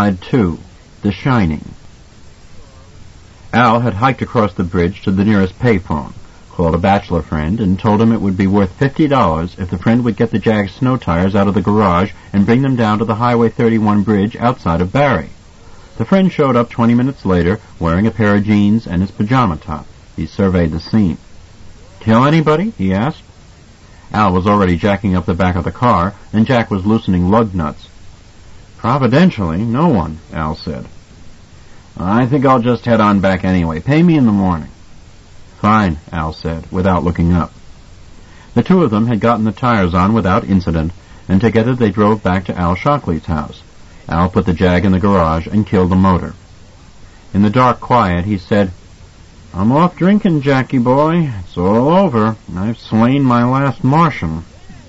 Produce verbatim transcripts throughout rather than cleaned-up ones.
Side two, The Shining. Al had hiked across the bridge to the nearest payphone, called a bachelor friend, and told him it would be worth fifty dollars if the friend would get the Jag's snow tires out of the garage and bring them down to the Highway thirty-one bridge outside of Barrie. The friend showed up twenty minutes later, wearing a pair of jeans and his pajama top. He surveyed the scene. "Kill anybody?" he asked. Al was already jacking up the back of the car, and Jack was loosening lug nuts. "Providentially, no one," Al said. "I think I'll just head on back anyway. Pay me in the morning." "Fine," Al said, without looking up. The two of them had gotten the tires on without incident, and together they drove back to Al Shockley's house. Al put the Jag in the garage and killed the motor. In the dark quiet, he said, "I'm off drinking, Jackie boy. It's all over. I've slain my last Martian."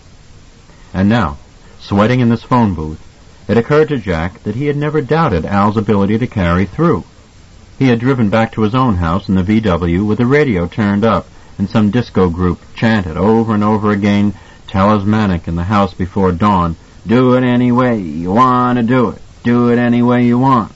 And now, sweating in this phone booth, it occurred to Jack that he had never doubted Al's ability to carry through. He had driven back to his own house in the V W with the radio turned up, and some disco group chanted over and over again, talismanic in the house before dawn, "Do it any way you want to do it. Do it any way you want."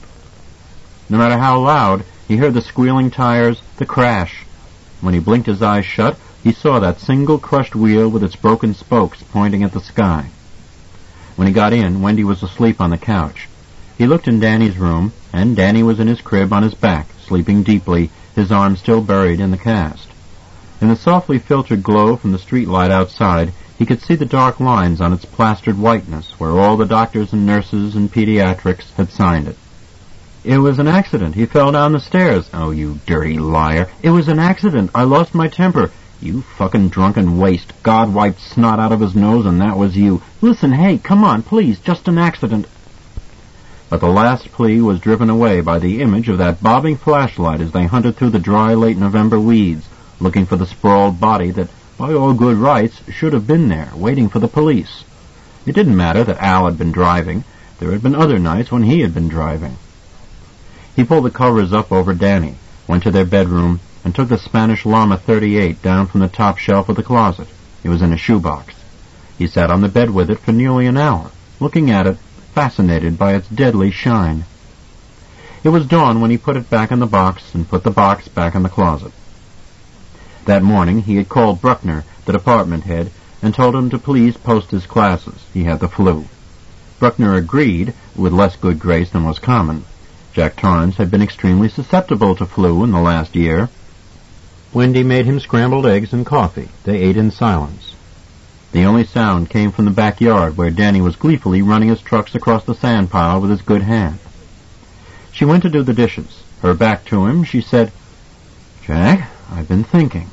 No matter how loud, he heard the squealing tires, the crash. When he blinked his eyes shut, he saw that single crushed wheel with its broken spokes pointing at the sky. When he got in, Wendy was asleep on the couch. He looked in Danny's room, and Danny was in his crib on his back, sleeping deeply, his arm still buried in the cast. In the softly filtered glow from the street light outside, he could see the dark lines on its plastered whiteness where all the doctors and nurses and pediatrics had signed it. "It was an accident. He fell down the stairs." "Oh, you dirty liar." "It was an accident. I lost my temper." "You fucking drunken waste. God wiped snot out of his nose and that was you." "Listen, hey, come on, please, just an accident." But the last plea was driven away by the image of that bobbing flashlight as they hunted through the dry late November weeds, looking for the sprawled body that, by all good rights, should have been there, waiting for the police. It didn't matter that Al had been driving. There had been other nights when he had been driving. He pulled the covers up over Danny, went to their bedroom, and took the Spanish Llama thirty-eight down from the top shelf of the closet. It was in a shoebox. He sat on the bed with it for nearly an hour, looking at it, fascinated by its deadly shine. It was dawn when he put it back in the box and put the box back in the closet. That morning he had called Bruckner, the department head, and told him to please post his classes. He had the flu. Bruckner agreed, with less good grace than was common. Jack Torrance had been extremely susceptible to flu in the last year. Wendy made him scrambled eggs and coffee. They ate in silence. The only sound came from the backyard, where Danny was gleefully running his trucks across the sand pile with his good hand. She went to do the dishes. Her back to him, she said, "Jack, I've been thinking."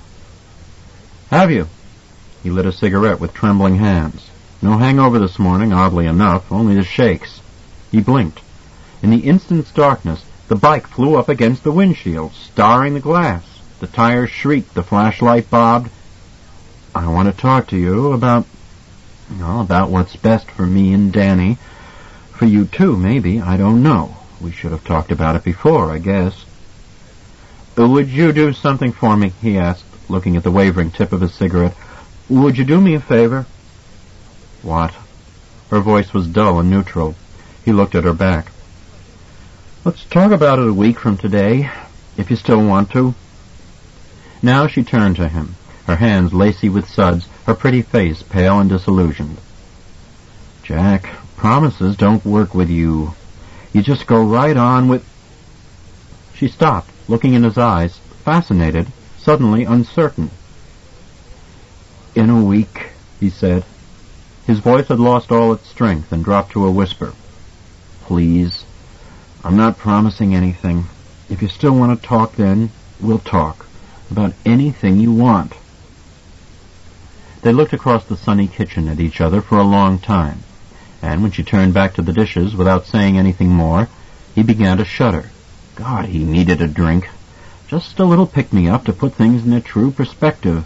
"Have you?" He lit a cigarette with trembling hands. No hangover this morning, oddly enough, only the shakes. He blinked. In the instant's darkness, the bike flew up against the windshield, starring the glass. The tires shrieked, the flashlight bobbed. "I want to talk to you about, well, about what's best for me and Danny. For you too, maybe, I don't know. We should have talked about it before, I guess." "Would you do something for me?" he asked, looking at the wavering tip of his cigarette. "Would you do me a favor?" "What?" Her voice was dull and neutral. He looked at her back. "Let's talk about it a week from today, if you still want to." Now she turned to him, her hands lacy with suds, her pretty face pale and disillusioned. "Jack, promises don't work with you. You just go right on with—" She stopped, looking in his eyes, fascinated, suddenly uncertain. "In a week," he said. His voice had lost all its strength and dropped to a whisper. "Please. I'm not promising anything. If you still want to talk, then we'll talk. About anything you want." They looked across the sunny kitchen at each other for a long time, and when she turned back to the dishes without saying anything more, he began to shudder. God, he needed a drink. Just a little pick-me-up to put things in their true perspective.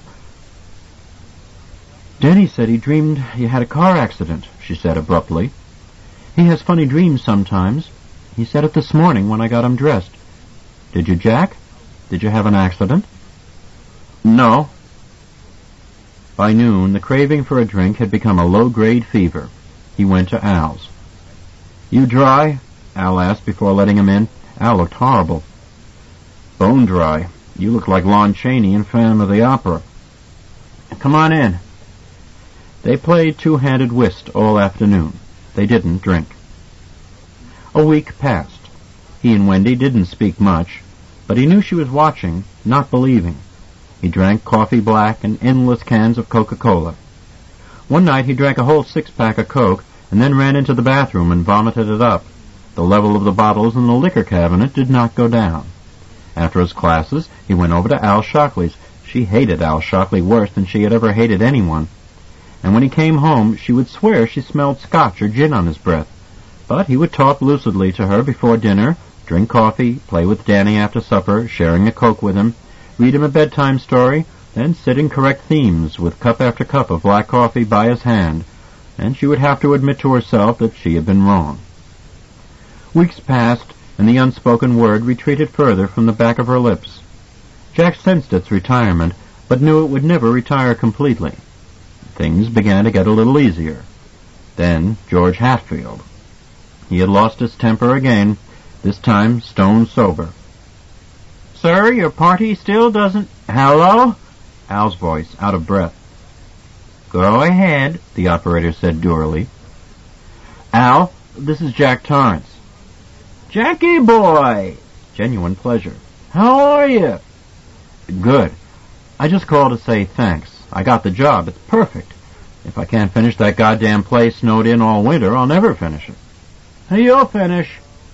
"Denny said he dreamed you had a car accident," she said abruptly. "He has funny dreams sometimes. He said it this morning when I got him dressed. Did you, Jack? Did you have an accident?" "No." By noon, the craving for a drink had become a low-grade fever. He went to Al's. "You dry?" Al asked before letting him in. Al looked horrible. Bone dry. You look like Lon Chaney in Phantom of the Opera. Come on in. They played two-handed whist all afternoon. They didn't drink. A week passed. He and Wendy didn't speak much, but he knew she was watching, not believing. He drank coffee black and endless cans of Coca-Cola. One night he drank a whole six-pack of Coke and then ran into the bathroom and vomited it up. The level of the bottles in the liquor cabinet did not go down. After his classes, he went over to Al Shockley's. She hated Al Shockley worse than she had ever hated anyone. And when he came home, she would swear she smelled scotch or gin on his breath. But he would talk lucidly to her before dinner, drink coffee, play with Danny after supper, sharing a Coke with him, read him a bedtime story, then sit and correct themes with cup after cup of black coffee by his hand, and she would have to admit to herself that she had been wrong. Weeks passed, and the unspoken word retreated further from the back of her lips. Jack sensed its retirement, but knew it would never retire completely. Things began to get a little easier. Then George Hatfield. He had lost his temper again, this time stone sober. Sir, your party still doesn't... Hello? Al's voice, out of breath. Go ahead, the operator said dourly. Al, this is Jack Torrance. Jackie boy! Genuine pleasure. How are you? Good. I just called to say thanks. I got the job. It's perfect. If I can't finish that goddamn play snowed in all winter, I'll never finish it. You'll finish.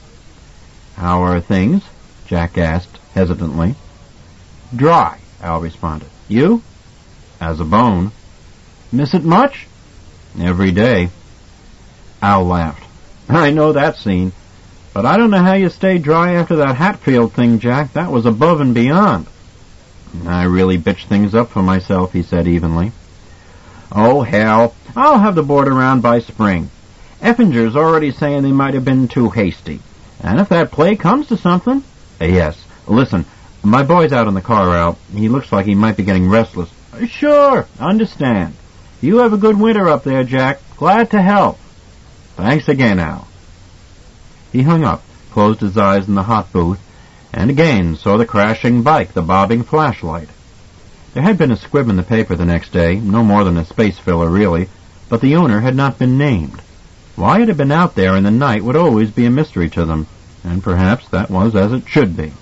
How are things? Jack asked hesitantly. Dry, Al responded. You? As a bone. Miss it much? Every day. Al laughed. I know that scene. But I don't know how you stayed dry after that Hatfield thing, Jack. That was above and beyond. I really bitched things up for myself, he said evenly. Oh, hell. I'll have the board around by spring. Effinger's already saying they might have been too hasty. And if that play comes to something... Yes. Listen, my boy's out in the car, Al. He looks like he might be getting restless. Sure, understand. You have a good winter up there, Jack. Glad to help. Thanks again, Al. He hung up, closed his eyes in the hot booth, and again saw the crashing bike, the bobbing flashlight. There had been a squib in the paper the next day, no more than a space filler really, but the owner had not been named. Why it had been out there in the night would always be a mystery to them, and perhaps that was as it should be.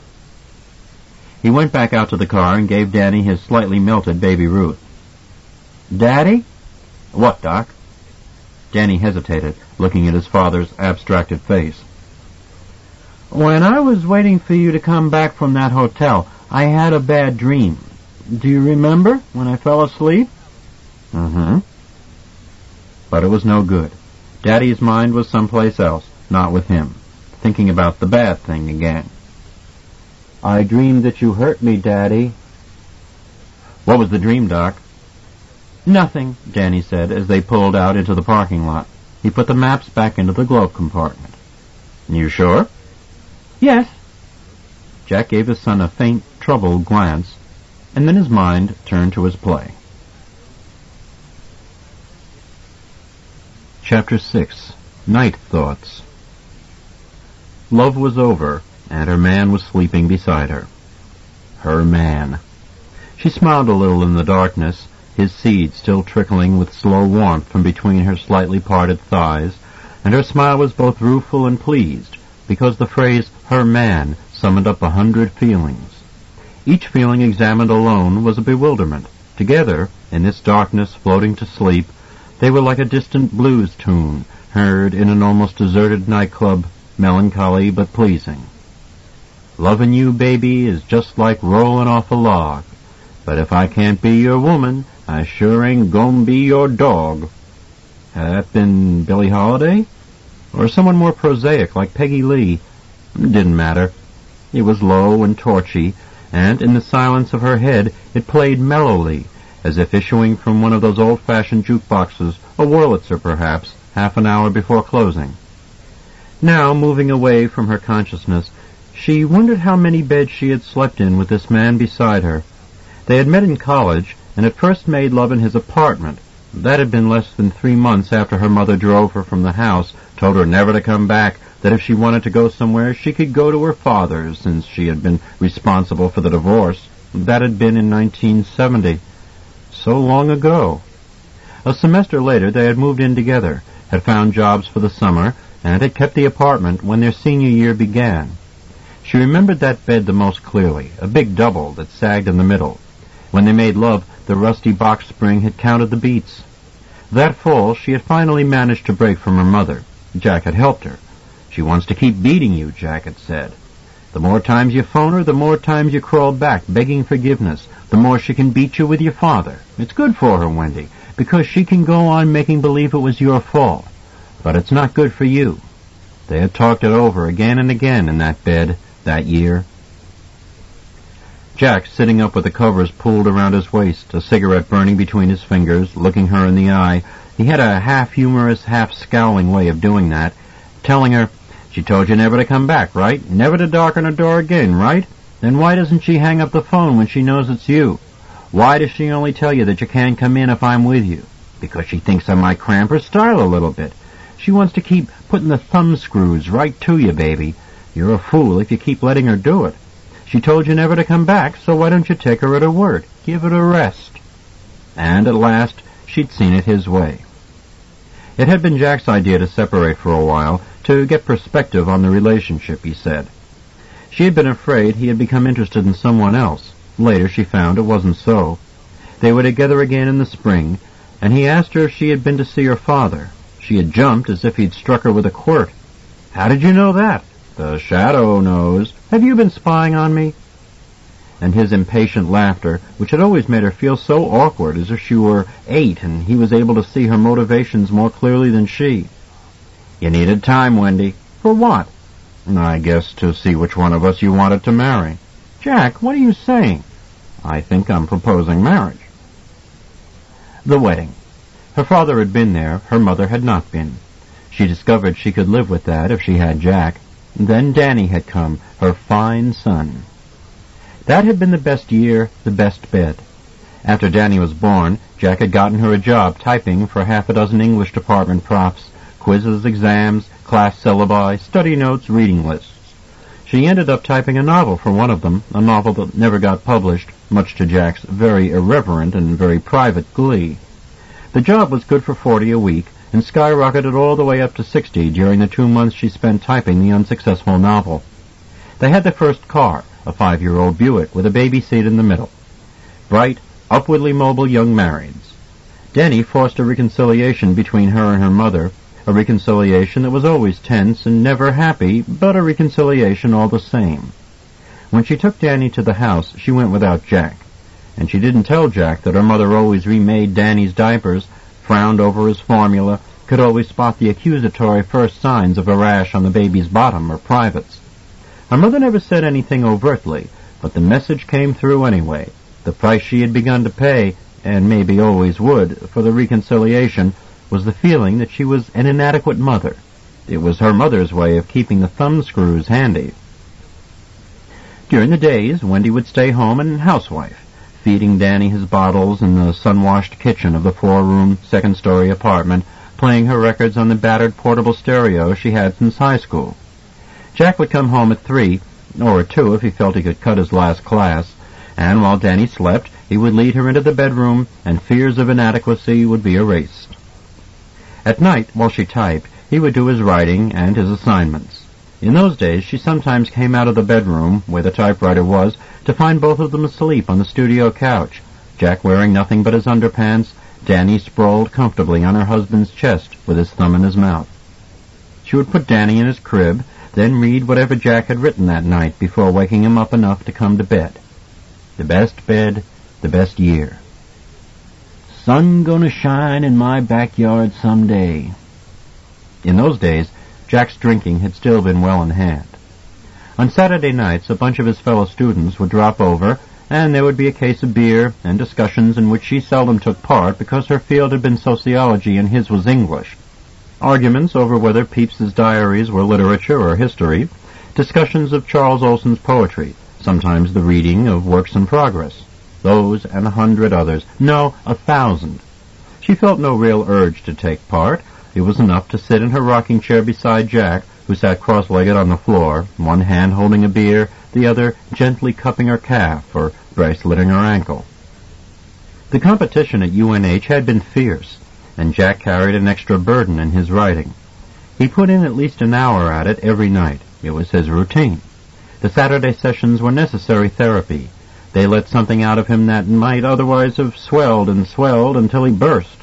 He went back out to the car and gave Danny his slightly melted Baby Ruth. Daddy? What, Doc? Danny hesitated, looking at his father's abstracted face. When I was waiting for you to come back from that hotel, I had a bad dream. Do you remember when I fell asleep? Mm-hmm. But it was no good. Daddy's mind was someplace else, not with him, thinking about the bad thing again. I dreamed that you hurt me, Daddy. What was the dream, Doc? Nothing, Danny said as they pulled out into the parking lot. He put the maps back into the glove compartment. You sure? Yes. Jack gave his son a faint, troubled glance, and then his mind turned to his play. Chapter six. Night Thoughts. Love was over, and her man was sleeping beside her. Her man. She smiled a little in the darkness, his seed still trickling with slow warmth from between her slightly parted thighs, and her smile was both rueful and pleased, because the phrase, her man, summoned up a hundred feelings. Each feeling examined alone was a bewilderment. Together, in this darkness floating to sleep, they were like a distant blues tune, heard in an almost deserted nightclub, melancholy but pleasing. Lovin' you, baby, is just like rollin' off a log, but if I can't be your woman, I sure ain't gonna be your dog. Had that been Billie Holiday? Or someone more prosaic like Peggy Lee? It didn't matter. It was low and torchy, and in the silence of her head it played mellowly, as if issuing from one of those old-fashioned jukeboxes, a Wurlitzer perhaps, half an hour before closing. Now, moving away from her consciousness, she wondered how many beds she had slept in with this man beside her. They had met in college, and had first made love in his apartment. That had been less than three months after her mother drove her from the house, told her never to come back, that if she wanted to go somewhere, she could go to her father's, since she had been responsible for the divorce. That had been in nineteen seventy. So long ago. A semester later, they had moved in together, had found jobs for the summer, and had kept the apartment when their senior year began. She remembered that bed the most clearly, a big double that sagged in the middle. When they made love, the rusty box spring had counted the beats. That fall, she had finally managed to break from her mother. Jack had helped her. "She wants to keep beating you," Jack had said. "The more times you phone her, the more times you crawl back, begging forgiveness, the more she can beat you with your father. It's good for her, Wendy, because she can go on making believe it was your fault. But it's not good for you." They had talked it over again and again in that bed that year. Jack, sitting up with the covers pulled around his waist, a cigarette burning between his fingers, looking her in the eye, he had a half-humorous, half-scowling way of doing that, telling her, "She told you never to come back, right? Never to darken her door again, right? Then why doesn't she hang up the phone when she knows it's you? Why does she only tell you that you can't come in if I'm with you? Because she thinks I might cramp her style a little bit. She wants to keep putting the thumb screws right to you, baby. You're a fool if you keep letting her do it. She told you never to come back, so why don't you take her at her word? Give it a rest." And at last, she'd seen it his way. It had been Jack's idea to separate for a while, to get perspective on the relationship, he said. She had been afraid he had become interested in someone else. Later she found it wasn't so. They were together again in the spring, and he asked her if she had been to see her father. She had jumped as if he'd struck her with a quirt. "How did you know that?" "The shadow knows. Have you been spying on me?" And his impatient laughter, which had always made her feel so awkward, as if she were eight and he was able to see her motivations more clearly than she. "You needed time, Wendy." "For what?" "I guess to see which one of us you wanted to marry." "Jack, what are you saying?" "I think I'm proposing marriage." The wedding. Her father had been there, her mother had not been. She discovered she could live with that if she had Jack. Then Danny had come, her fine son. That had been the best year, the best bed. After Danny was born, Jack had gotten her a job typing for half a dozen English department profs, quizzes, exams, class syllabi, study notes, reading lists. She ended up typing a novel for one of them, a novel that never got published, much to Jack's very irreverent and very private glee. The job was good for forty a week, and skyrocketed all the way up to sixty during the two months she spent typing the unsuccessful novel. They had their first car, a five-year-old Buick with a baby seat in the middle. Bright, upwardly mobile young marrieds. Denny forced a reconciliation between her and her mother, a reconciliation that was always tense and never happy, but a reconciliation all the same. When she took Danny to the house, she went without Jack, and she didn't tell Jack that her mother always remade Danny's diapers, frowned over his formula, could always spot the accusatory first signs of a rash on the baby's bottom or privates. Her mother never said anything overtly, but the message came through anyway. The price she had begun to pay, and maybe always would, for the reconciliation, was the feeling that she was an inadequate mother. It was her mother's way of keeping the thumb screws handy. During the days, Wendy would stay home and housewife, feeding Danny his bottles in the sun-washed kitchen of the four-room, second-story apartment, playing her records on the battered portable stereo she had since high school. Jack would come home at three, or at two if he felt he could cut his last class, and while Danny slept, he would lead her into the bedroom, and fears of inadequacy would be erased. At night, while she typed, he would do his writing and his assignments. In those days, she sometimes came out of the bedroom, where the typewriter was, to find both of them asleep on the studio couch, Jack wearing nothing but his underpants, Danny sprawled comfortably on her husband's chest with his thumb in his mouth. She would put Danny in his crib, then read whatever Jack had written that night before waking him up enough to come to bed. The best bed, the best year. Sun gonna shine in my backyard someday. In those days, Jack's drinking had still been well in hand. On Saturday nights, a bunch of his fellow students would drop over, and there would be a case of beer and discussions in which she seldom took part because her field had been sociology and his was English. Arguments over whether Pepys's diaries were literature or history, discussions of Charles Olson's poetry, sometimes the reading of works in progress. Those and a hundred others. No, a thousand. She felt no real urge to take part. It was enough to sit in her rocking chair beside Jack, who sat cross-legged on the floor, one hand holding a beer, the other gently cupping her calf or braceleting her ankle. The competition at U N H had been fierce, and Jack carried an extra burden in his writing. He put in at least an hour at it every night. It was his routine. The Saturday sessions were necessary therapy. They let something out of him that might otherwise have swelled and swelled until he burst.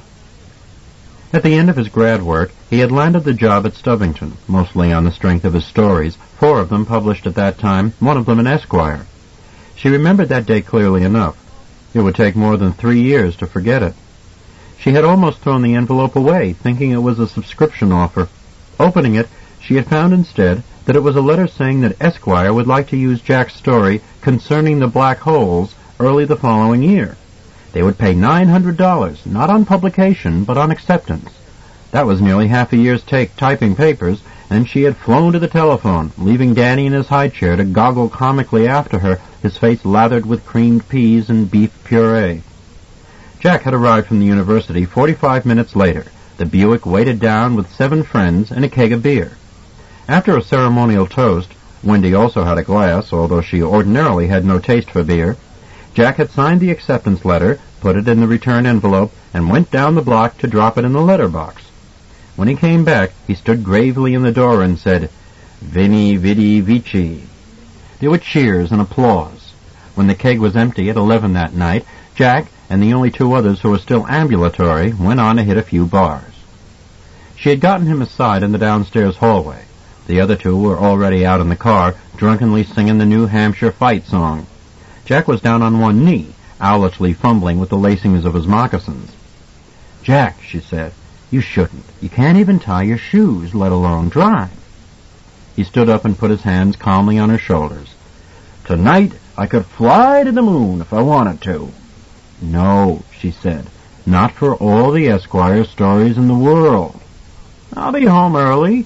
At the end of his grad work, he had landed the job at Stubbington, mostly on the strength of his stories, four of them published at that time, one of them in Esquire. She remembered that day clearly enough. It would take more than three years to forget it. She had almost thrown the envelope away, thinking it was a subscription offer. Opening it, she had found instead that it was a letter saying that Esquire would like to use Jack's story concerning the black holes early the following year. They would pay nine hundred dollars, not on publication, but on acceptance. That was nearly half a year's take typing papers, and she had flown to the telephone, leaving Danny in his high chair to goggle comically after her, his face lathered with creamed peas and beef puree. Jack had arrived from the university forty-five minutes later. The Buick waited down with seven friends and a keg of beer. After a ceremonial toast, Wendy also had a glass, although she ordinarily had no taste for beer. Jack had signed the acceptance letter, put it in the return envelope, and went down the block to drop it in the letter box. When he came back, he stood gravely in the door and said, "Veni, vidi, vici." There were cheers and applause. When the keg was empty at eleven that night, Jack and the only two others who were still ambulatory went on to hit a few bars. She had gotten him aside in the downstairs hallway. The other two were already out in the car, drunkenly singing the New Hampshire fight song. Jack was down on one knee, owlishly fumbling with the lacings of his moccasins. "Jack," she said, "you shouldn't. You can't even tie your shoes, let alone drive." He stood up and put his hands calmly on her shoulders. "Tonight I could fly to the moon if I wanted to." "No," she said, "not for all the Esquire stories in the world. I'll be home early."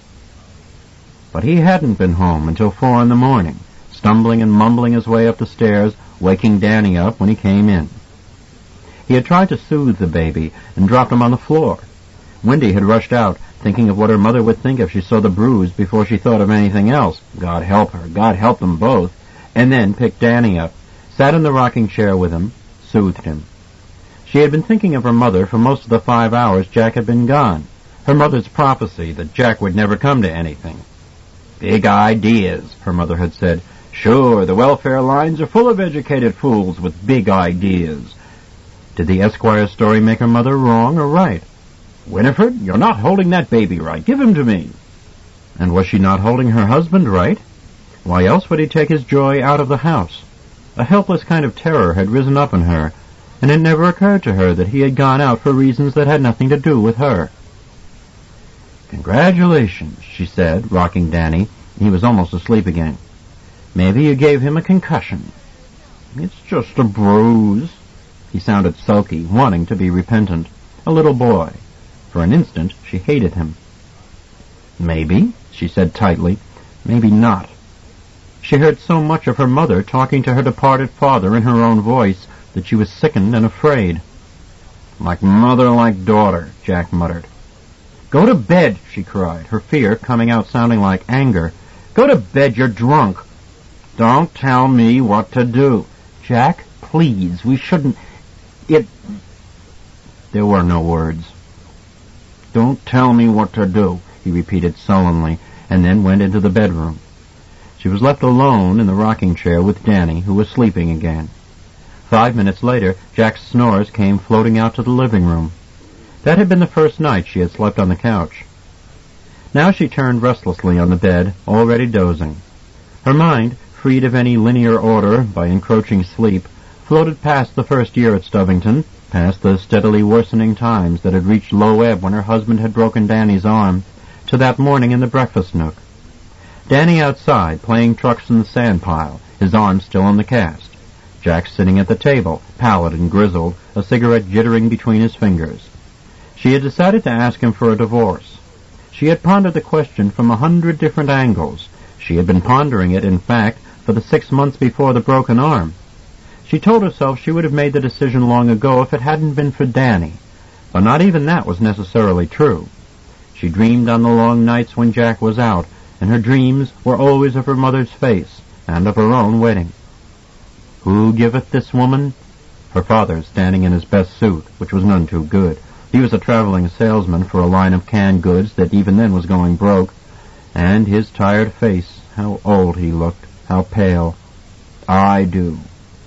But he hadn't been home until four in the morning, stumbling and mumbling his way up the stairs, waking Danny up when he came in. He had tried to soothe the baby and dropped him on the floor. Wendy had rushed out, thinking of what her mother would think if she saw the bruise before she thought of anything else. God help her, God help them both. And then picked Danny up, sat in the rocking chair with him, soothed him. She had been thinking of her mother for most of the five hours Jack had been gone. Her mother's prophecy that Jack would never come to anything. "Big ideas," her mother had said. "Sure, the welfare lines are full of educated fools with big ideas." Did the Esquire story make her mother wrong or right? "Winifred, you're not holding that baby right. Give him to me." And was she not holding her husband right? Why else would he take his joy out of the house? A helpless kind of terror had risen up in her, and it never occurred to her that he had gone out for reasons that had nothing to do with her. "Congratulations," she said, rocking Danny. He was almost asleep again. "Maybe you gave him a concussion." "It's just a bruise." He sounded sulky, wanting to be repentant. A little boy. For an instant, she hated him. "Maybe," she said tightly. "Maybe not." She heard so much of her mother talking to her departed father in her own voice that she was sickened and afraid. "Like mother, like daughter," Jack muttered. "Go to bed," she cried, her fear coming out sounding like anger. "Go to bed, you're drunk." "Don't tell me what to do." "Jack, please, we shouldn't... It..." There were no words. "Don't tell me what to do," he repeated sullenly, and then went into the bedroom. She was left alone in the rocking chair with Danny, who was sleeping again. Five minutes later, Jack's snores came floating out to the living room. That had been the first night she had slept on the couch. Now she turned restlessly on the bed, already dozing. Her mind, freed of any linear order by encroaching sleep, floated past the first year at Stubbington, past the steadily worsening times that had reached low ebb when her husband had broken Danny's arm, to that morning in the breakfast nook. Danny outside, playing trucks in the sand pile, his arm still in the cast. Jack sitting at the table, pallid and grizzled, a cigarette jittering between his fingers. She had decided to ask him for a divorce. She had pondered the question from a hundred different angles. She had been pondering it, in fact, for the six months before the broken arm. She told herself she would have made the decision long ago if it hadn't been for Danny, but not even that was necessarily true. She dreamed on the long nights when Jack was out, and her dreams were always of her mother's face and of her own wedding. Who giveth this woman? Her father, standing in his best suit, which was none too good. He was a traveling salesman for a line of canned goods that even then was going broke, and his tired face, how old he looked, how pale. I do.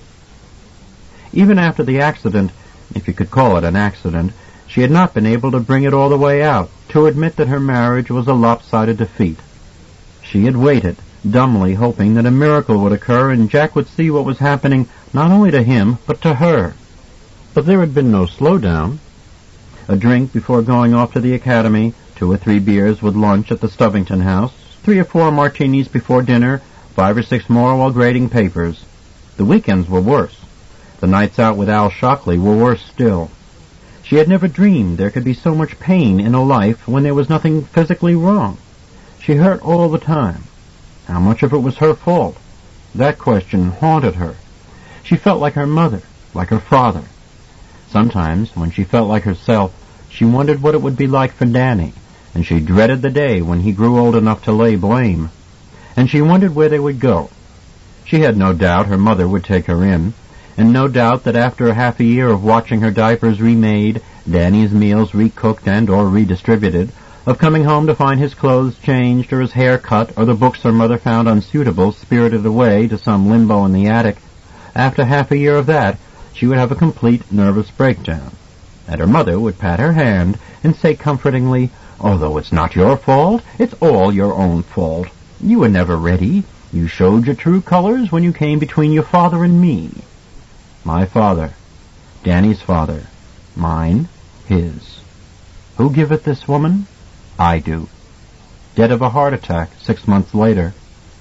Even after the accident, if you could call it an accident, she had not been able to bring it all the way out, to admit that her marriage was a lopsided defeat. She had waited, dumbly hoping that a miracle would occur and Jack would see what was happening not only to him, but to her. But there had been no slowdown. A drink before going off to the academy, two or three beers with lunch at the Stovington house, three or four martinis before dinner, five or six more while grading papers. The weekends were worse. The nights out with Al Shockley were worse still. She had never dreamed there could be so much pain in a life when there was nothing physically wrong. She hurt all the time. How much of it was her fault? That question haunted her. She felt like her mother, like her father. Sometimes, when she felt like herself, she wondered what it would be like for Danny, and she dreaded the day when he grew old enough to lay blame. And she wondered where they would go. She had no doubt her mother would take her in, and no doubt that after half a year of watching her diapers remade, Danny's meals recooked and or redistributed, of coming home to find his clothes changed or his hair cut or the books her mother found unsuitable spirited away to some limbo in the attic, after half a year of that, she would have a complete nervous breakdown. And her mother would pat her hand and say comfortingly, "Although it's not your fault, it's all your own fault. You were never ready. You showed your true colors when you came between your father and me." My father. Danny's father. Mine. His. Who giveth this woman? I do. Dead of a heart attack six months later.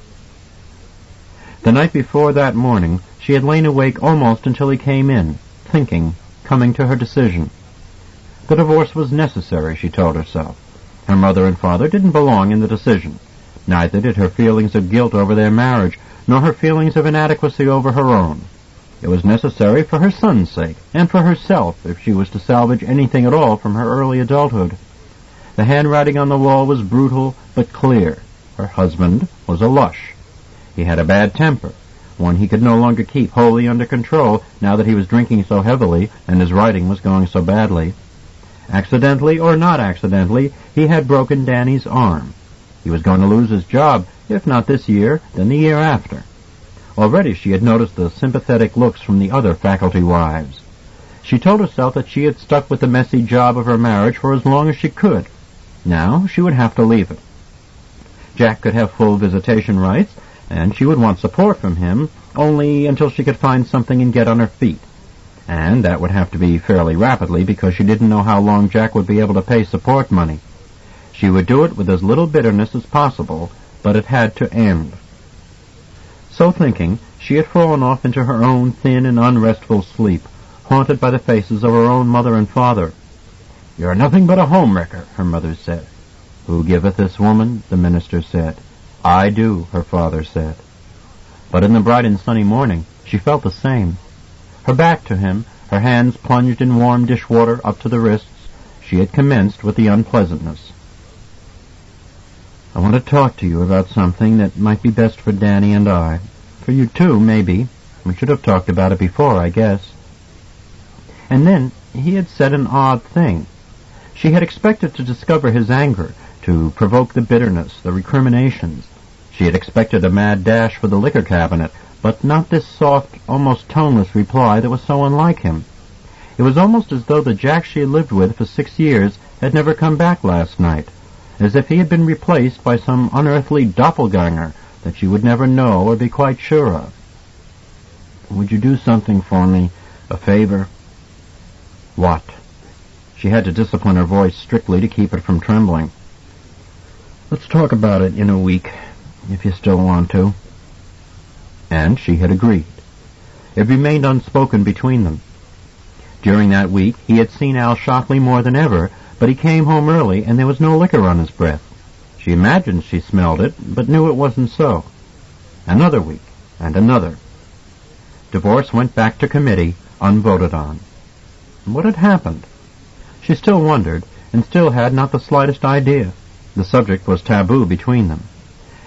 The night before that morning, she had lain awake almost until he came in, thinking, coming to her decision. The divorce was necessary, she told herself. Her mother and father didn't belong in the decision. Neither did her feelings of guilt over their marriage, nor her feelings of inadequacy over her own. It was necessary for her son's sake, and for herself, if she was to salvage anything at all from her early adulthood. The handwriting on the wall was brutal but clear. Her husband was a lush. He had a bad temper, one he could no longer keep wholly under control now that he was drinking so heavily and his writing was going so badly. Accidentally or not accidentally, he had broken Danny's arm. He was going to lose his job, if not this year, then the year after. Already she had noticed the sympathetic looks from the other faculty wives. She told herself that she had stuck with the messy job of her marriage for as long as she could. Now she would have to leave it. Jack could have full visitation rights, and she would want support from him, only until she could find something and get on her feet. And that would have to be fairly rapidly, because she didn't know how long Jack would be able to pay support money. She would do it with as little bitterness as possible, but it had to end. So thinking, she had fallen off into her own thin and unrestful sleep, haunted by the faces of her own mother and father. "You're nothing but a homewrecker," her mother said. "Who giveth this woman?" the minister said. "I do," her father said. But in the bright and sunny morning, she felt the same. Her back to him, her hands plunged in warm dishwater up to the wrists, she had commenced with the unpleasantness. "I want to talk to you about something that might be best for Danny and I. For you too, maybe. We should have talked about it before, I guess." And then he had said an odd thing. She had expected to discover his anger, to provoke the bitterness, the recriminations. She had expected a mad dash for the liquor cabinet, but not this soft, almost toneless reply that was so unlike him. It was almost as though the Jack she had lived with for six years had never come back last night, as if he had been replaced by some unearthly doppelganger that she would never know or be quite sure of. "Would you do something for me? A favor?" "What?" She had to discipline her voice strictly to keep it from trembling. "Let's talk about it in a week, if you still want to." And she had agreed. It remained unspoken between them. During that week he had seen Al Shockley more than ever, but he came home early and there was no liquor on his breath. She imagined she smelled it, but knew it wasn't so. Another week, and another. Divorce went back to committee, unvoted on. What had happened? She still wondered, and still had not the slightest idea. The subject was taboo between them.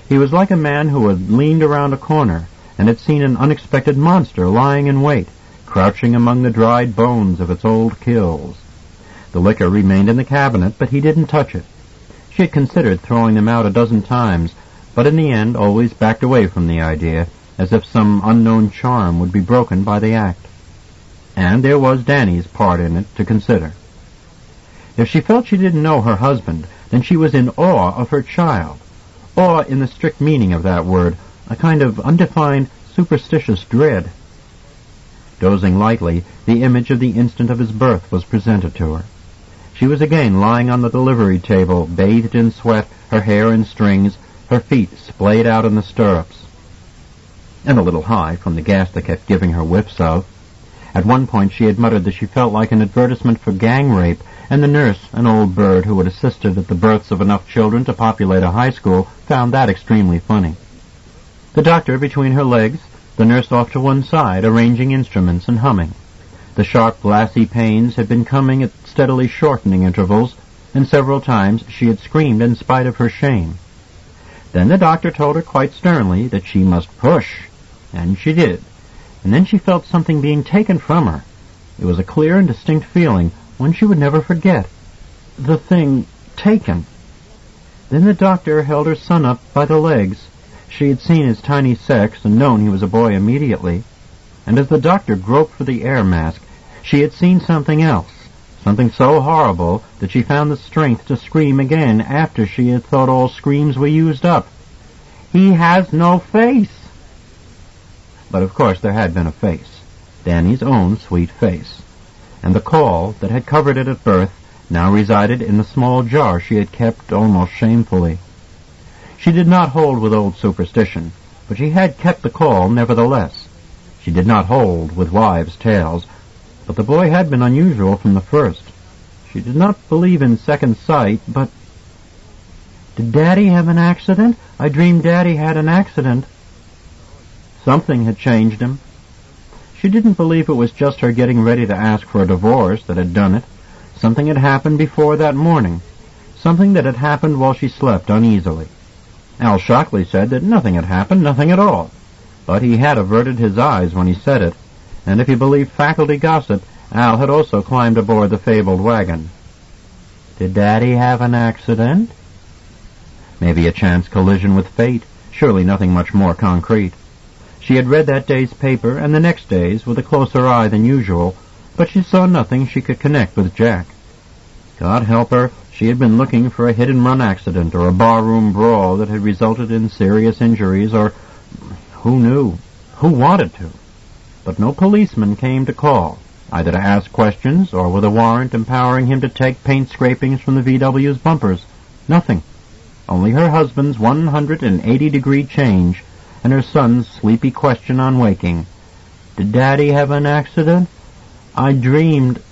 He was like a man who had leaned around a corner and had seen an unexpected monster lying in wait, crouching among the dried bones of its old kills. The liquor remained in the cabinet, but he didn't touch it. She had considered throwing them out a dozen times, but in the end always backed away from the idea, as if some unknown charm would be broken by the act. And there was Danny's part in it to consider. If she felt she didn't know her husband, then she was in awe of her child. Awe in the strict meaning of that word, a kind of undefined, superstitious dread. Dozing lightly, the image of the instant of his birth was presented to her. She was again lying on the delivery table, bathed in sweat, her hair in strings, her feet splayed out in the stirrups, and a little high from the gas that kept giving her whiffs of. At one point she had muttered that she felt like an advertisement for gang rape, and the nurse, an old bird who had assisted at the births of enough children to populate a high school, found that extremely funny. The doctor between her legs, the nurse off to one side, arranging instruments and humming. The sharp, glassy pains had been coming at steadily shortening intervals, and several times she had screamed in spite of her shame. Then the doctor told her quite sternly that she must push, and she did. And then she felt something being taken from her. It was a clear and distinct feeling, one she would never forget. The thing taken. Then the doctor held her son up by the legs. She had seen his tiny sex and known he was a boy immediately. And as the doctor groped for the air mask, she had seen something else, something so horrible that she found the strength to scream again after she had thought all screams were used up. "He has no face!" But of course there had been a face, Danny's own sweet face, and the caul that had covered it at birth now resided in the small jar she had kept almost shamefully. She did not hold with old superstition, but she had kept the caul nevertheless. She did not hold with wives' tales, but the boy had been unusual from the first. She did not believe in second sight, but... "Did Daddy have an accident? I dreamed Daddy had an accident." Something had changed him. She didn't believe it was just her getting ready to ask for a divorce that had done it. Something had happened before that morning. Something that had happened while she slept uneasily. Al Shockley said that nothing had happened, nothing at all. But he had averted his eyes when he said it, and if you believed faculty gossip, Al had also climbed aboard the fabled wagon. Did Daddy have an accident? Maybe a chance collision with fate, surely nothing much more concrete. She had read that day's paper and the next day's with a closer eye than usual, but she saw nothing she could connect with Jack. God help her, she had been looking for a hit-and-run accident or a barroom brawl that had resulted in serious injuries, or who knew, who wanted to. But no policeman came to call, either to ask questions or with a warrant empowering him to take paint scrapings from the V W's bumpers. Nothing. Only her husband's one hundred eighty degree change and her son's sleepy question on waking. Did Daddy have an accident? I dreamed...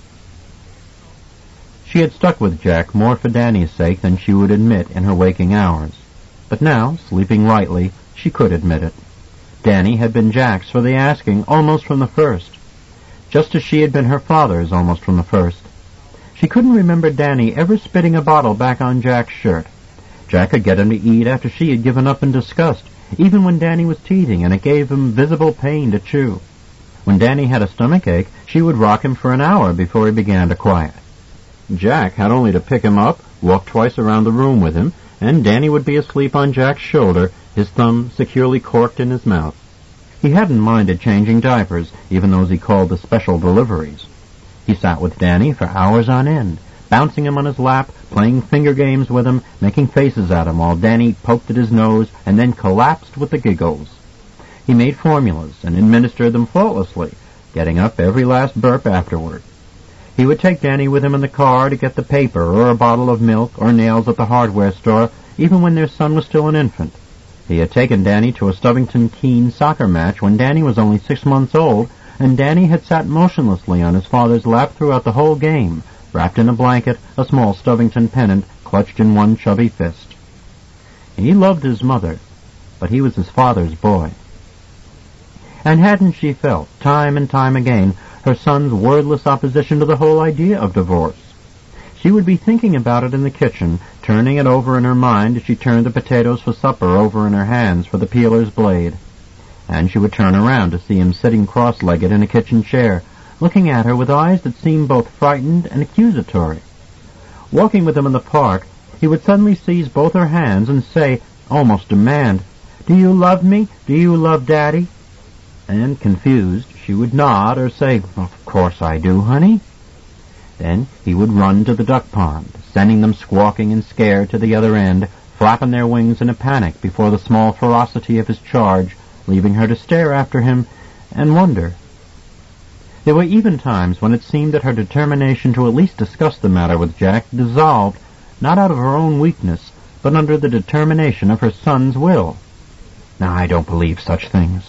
She had stuck with Jack more for Danny's sake than she would admit in her waking hours. But now, sleeping lightly, she could admit it. Danny had been Jack's for the asking almost from the first, just as she had been her father's almost from the first. She couldn't remember Danny ever spitting a bottle back on Jack's shirt. Jack could get him to eat after she had given up in disgust, even when Danny was teething and it gave him visible pain to chew. When Danny had a stomach ache, she would rock him for an hour before he began to quiet. Jack had only to pick him up, walk twice around the room with him, and Danny would be asleep on Jack's shoulder, his thumb securely corked in his mouth. He hadn't minded changing diapers, even those he called the special deliveries. He sat with Danny for hours on end, bouncing him on his lap, playing finger games with him, making faces at him while Danny poked at his nose and then collapsed with the giggles. He made formulas and administered them faultlessly, getting up every last burp afterward. He would take Danny with him in the car to get the paper or a bottle of milk or nails at the hardware store, even when their son was still an infant. He had taken Danny to a Stubbington Keene soccer match when Danny was only six months old, and Danny had sat motionlessly on his father's lap throughout the whole game, wrapped in a blanket, a small Stubbington pennant clutched in one chubby fist. He loved his mother, but he was his father's boy. And hadn't she felt, time and time again, her son's wordless opposition to the whole idea of divorce? She would be thinking about it in the kitchen, turning it over in her mind as she turned the potatoes for supper over in her hands for the peeler's blade. And she would turn around to see him sitting cross-legged in a kitchen chair, looking at her with eyes that seemed both frightened and accusatory. Walking with him in the park, he would suddenly seize both her hands and say, almost demand, "Do you love me? Do you love Daddy?" And, confused, she would nod or say, "Of course I do, honey." Then he would run to the duck pond, sending them squawking and scared to the other end, flapping their wings in a panic before the small ferocity of his charge, leaving her to stare after him and wonder. There were even times when it seemed that her determination to at least discuss the matter with Jack dissolved, not out of her own weakness, but under the determination of her son's will. Now, I don't believe such things.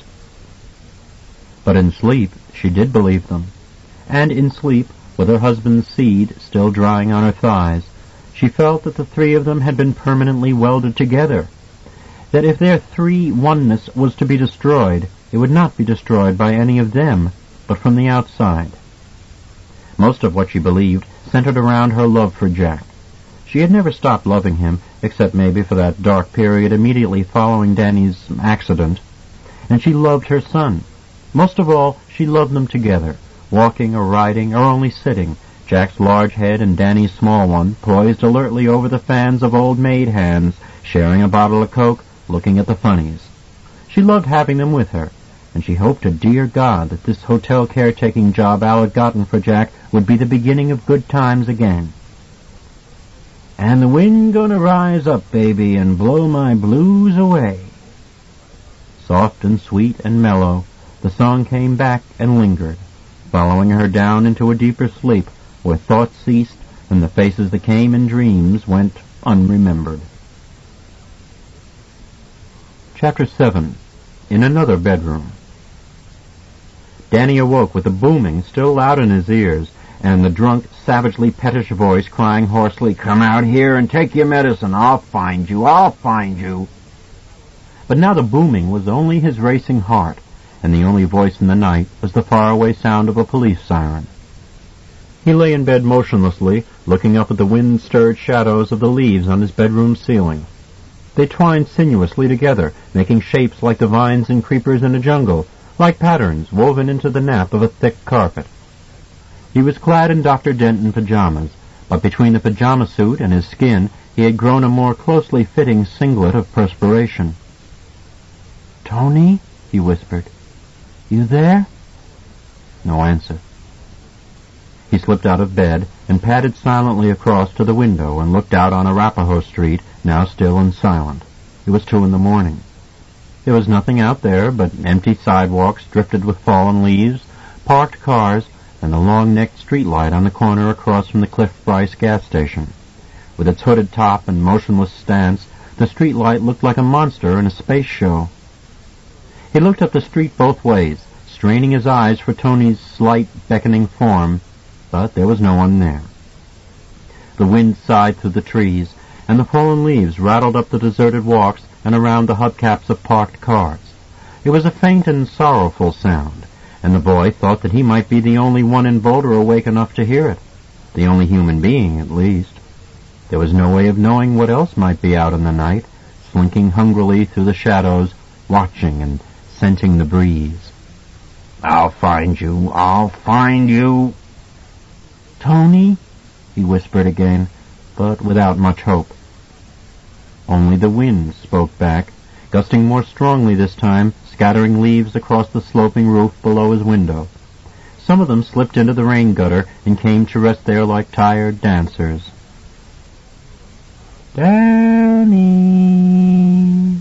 But in sleep, she did believe them. And in sleep, with her husband's seed still drying on her thighs, she felt that the three of them had been permanently welded together, that if their three-oneness was to be destroyed, it would not be destroyed by any of them, but from the outside. Most of what she believed centered around her love for Jack. She had never stopped loving him, except maybe for that dark period immediately following Danny's accident. And she loved her son. Most of all, she loved them together, walking or riding or only sitting, Jack's large head and Danny's small one, poised alertly over the fans of old maid hands, sharing a bottle of Coke, looking at the funnies. She loved having them with her, and she hoped to dear God that this hotel caretaking job Al had gotten for Jack would be the beginning of good times again. And the wind gonna rise up, baby, and blow my blues away. Soft and sweet and mellow, the song came back and lingered, following her down into a deeper sleep, where thoughts ceased and the faces that came in dreams went unremembered. Chapter seven. In another bedroom. Danny awoke with the booming still loud in his ears, and the drunk, savagely pettish voice crying hoarsely, "Come out here and take your medicine. I'll find you. I'll find you." But now the booming was only his racing heart, and the only voice in the night was the faraway sound of a police siren. He lay in bed motionlessly, looking up at the wind-stirred shadows of the leaves on his bedroom ceiling. They twined sinuously together, making shapes like the vines and creepers in a jungle, like patterns woven into the nap of a thick carpet. He was clad in Doctor Denton pajamas, but between the pajama suit and his skin he had grown a more closely fitting singlet of perspiration. "Tony," he whispered, "you there?" No answer. He slipped out of bed and padded silently across to the window and looked out on Arapahoe Street, now still and silent. It was two in the morning. There was nothing out there but empty sidewalks drifted with fallen leaves, parked cars, and the long-necked streetlight on the corner across from the Cliff Bryce gas station. With its hooded top and motionless stance, the streetlight looked like a monster in a space show. He looked up the street both ways, straining his eyes for Tony's slight, beckoning form, but there was no one there. The wind sighed through the trees, and the fallen leaves rattled up the deserted walks and around the hubcaps of parked cars. It was a faint and sorrowful sound, and the boy thought that he might be the only one in Boulder awake enough to hear it, the only human being, at least. There was no way of knowing what else might be out in the night, slinking hungrily through the shadows, watching and scenting the breeze. "I'll find you, I'll find you." "Tony?" he whispered again, but without much hope. Only the wind spoke back, gusting more strongly this time, scattering leaves across the sloping roof below his window. Some of them slipped into the rain gutter and came to rest there like tired dancers. "Danny,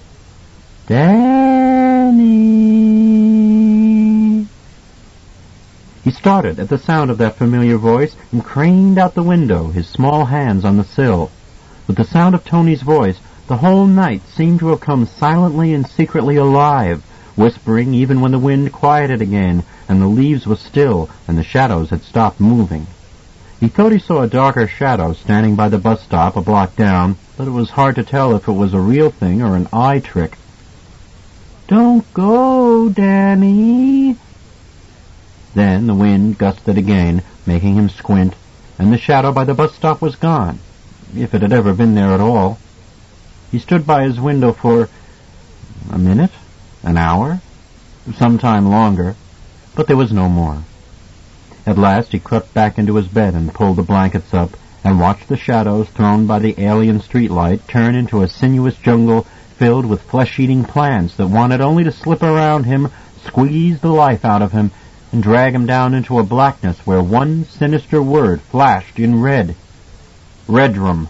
Danny." He started at the sound of that familiar voice and craned out the window, his small hands on the sill. With the sound of Tony's voice, the whole night seemed to have come silently and secretly alive, whispering even when the wind quieted again and the leaves were still and the shadows had stopped moving. He thought he saw a darker shadow standing by the bus stop a block down, but it was hard to tell if it was a real thing or an eye trick. "Don't go, Danny." Then the wind gusted again, making him squint, and the shadow by the bus stop was gone. if it had ever been there at all. He stood by his window for a minute, an hour, some time longer, but there was no more. At last he crept back into his bed and pulled the blankets up and watched the shadows thrown by the alien streetlight turn into a sinuous jungle filled with flesh-eating plants that wanted only to slip around him, squeeze the life out of him, and drag him down into a blackness where one sinister word flashed in red. Redrum.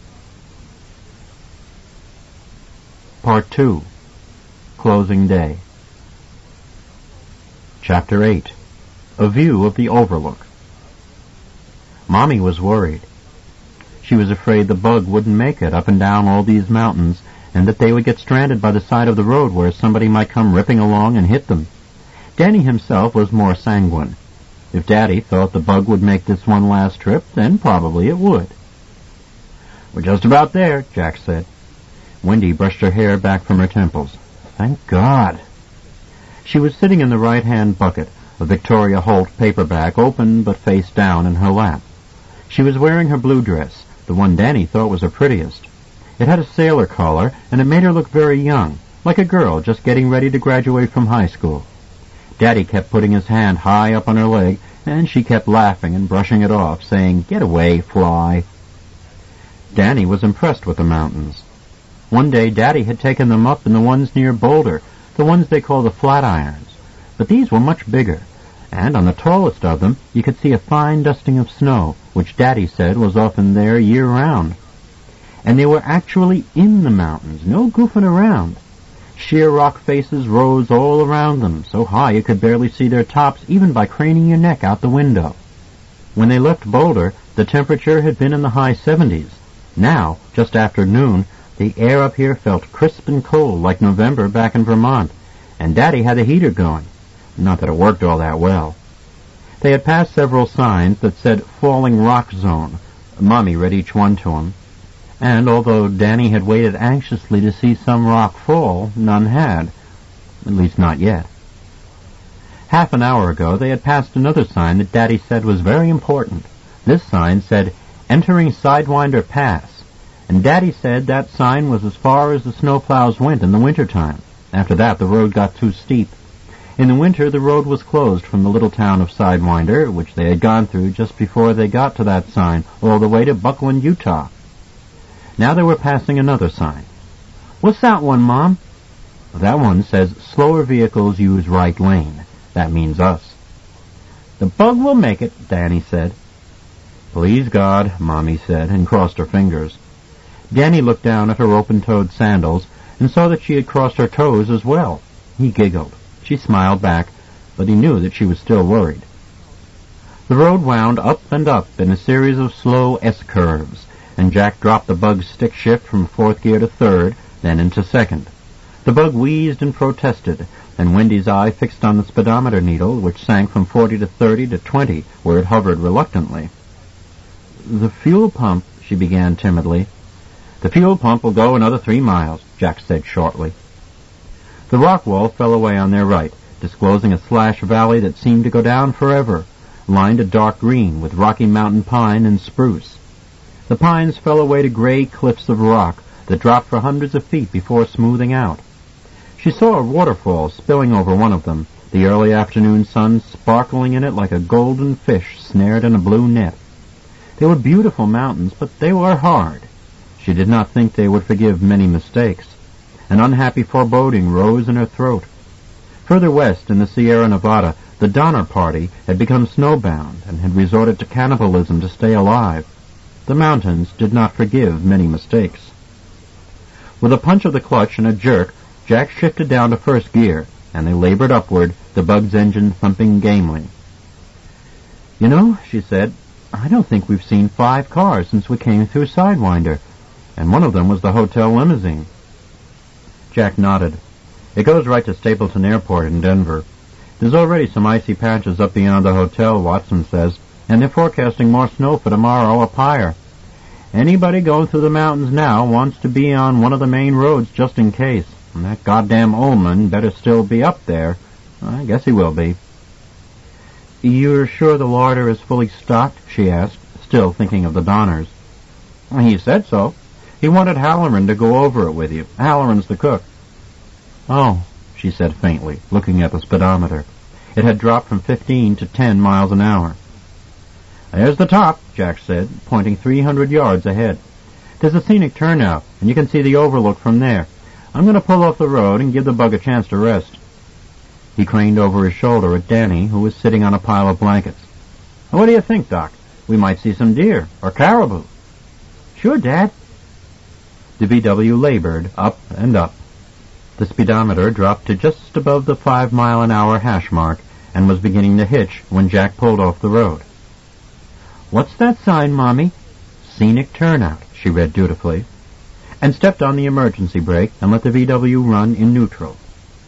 Part two. Closing Day. Chapter eight. A View of the Overlook. Mommy was worried. She was afraid the bug wouldn't make it up and down all these mountains, and that they would get stranded by the side of the road where somebody might come ripping along and hit them. Danny himself was more sanguine. If Daddy thought the bug would make this one last trip, then probably it would. "We're just about there," Jack said. Wendy brushed her hair back from her temples. Thank God. She was sitting in the right-hand bucket, a Victoria Holt paperback open but face down in her lap. She was wearing her blue dress, the one Danny thought was her prettiest. It had a sailor collar, and it made her look very young, like a girl just getting ready to graduate from high school. Daddy kept putting his hand high up on her leg, and she kept laughing and brushing it off, saying, "Get away, fly." Danny was impressed with the mountains. One day Daddy had taken them up in the ones near Boulder, the ones they call the Flatirons. But these were much bigger, and on the tallest of them you could see a fine dusting of snow, which Daddy said was often there year-round. And they were actually in the mountains, no goofing around. Sheer rock faces rose all around them, so high you could barely see their tops even by craning your neck out the window. When they left Boulder, the temperature had been in the high seventies. Now, just after noon, the air up here felt crisp and cold like November back in Vermont, and Daddy had the heater going. Not that it worked all that well. They had passed several signs that said Falling Rock Zone. Mommy read each one to him. And although Danny had waited anxiously to see some rock fall, none had. At least not yet. Half an hour ago they had passed another sign that Daddy said was very important. This sign said, "Entering Sidewinder Pass," and Daddy said that sign was as far as the snowplows went in the wintertime. After that the road got too steep. In the winter the road was closed from the little town of Sidewinder, which they had gone through just before they got to that sign, all the way to Buckland, Utah. Now they were passing another sign. "What's that one, Mom?" "That one says, slower vehicles use right lane." That means us. "The bug will make it," Danny said. "Please God," Mommy said, and crossed her fingers. Danny looked down at her open-toed sandals and saw that she had crossed her toes as well. He giggled. She smiled back, but he knew that she was still worried. The road wound up and up in a series of slow S-curves, and Jack dropped the bug's stick shift from fourth gear to third, then into second. The bug wheezed and protested, and Wendy's eye fixed on the speedometer needle, which sank from forty to thirty to twenty, where it hovered reluctantly. "The fuel pump," she began timidly. "The fuel pump will go another three miles," Jack said shortly. The rock wall fell away on their right, disclosing a slash valley that seemed to go down forever, lined a dark green with Rocky Mountain pine and spruce. The pines fell away to gray cliffs of rock that dropped for hundreds of feet before smoothing out. She saw a waterfall spilling over one of them, the early afternoon sun sparkling in it like a golden fish snared in a blue net. They were beautiful mountains, but they were hard. She did not think they would forgive many mistakes. An unhappy foreboding rose in her throat. Further west in the Sierra Nevada, the Donner Party had become snowbound and had resorted to cannibalism to stay alive. The mountains did not forgive many mistakes. With a punch of the clutch and a jerk, Jack shifted down to first gear, and they labored upward, the bug's engine thumping gamely. "You know," she said, "I don't think we've seen five cars since we came through Sidewinder, and one of them was the hotel limousine." Jack nodded. "It goes right to Stapleton Airport in Denver. There's already some icy patches up beyond the hotel, Watson says, and they're forecasting more snow for tomorrow up higher. Anybody going through the mountains now wants to be on one of the main roads just in case, and that goddamn Ullman better still be up there. I guess he will be." "You're sure the larder is fully stocked?" she asked, still thinking of the Donners. He said so. He wanted Halloran to go over it with you. Halloran's the cook. Oh, she said faintly, looking at the speedometer. It had dropped from fifteen to ten miles an hour. There's the top, Jack said, pointing three hundred yards ahead. There's a scenic turnout, and you can see the overlook from there. I'm going to pull off the road and give the bug a chance to rest. He craned over his shoulder at Danny, who was sitting on a pile of blankets. What do you think, Doc? We might see some deer, or caribou. Sure, Dad. The V W labored up and up. The speedometer dropped to just above the five-mile-an-hour hash mark and was beginning to hitch when Jack pulled off the road. What's that sign, Mommy? Scenic turnout, she read dutifully, and stepped on the emergency brake and let the V W run in neutral.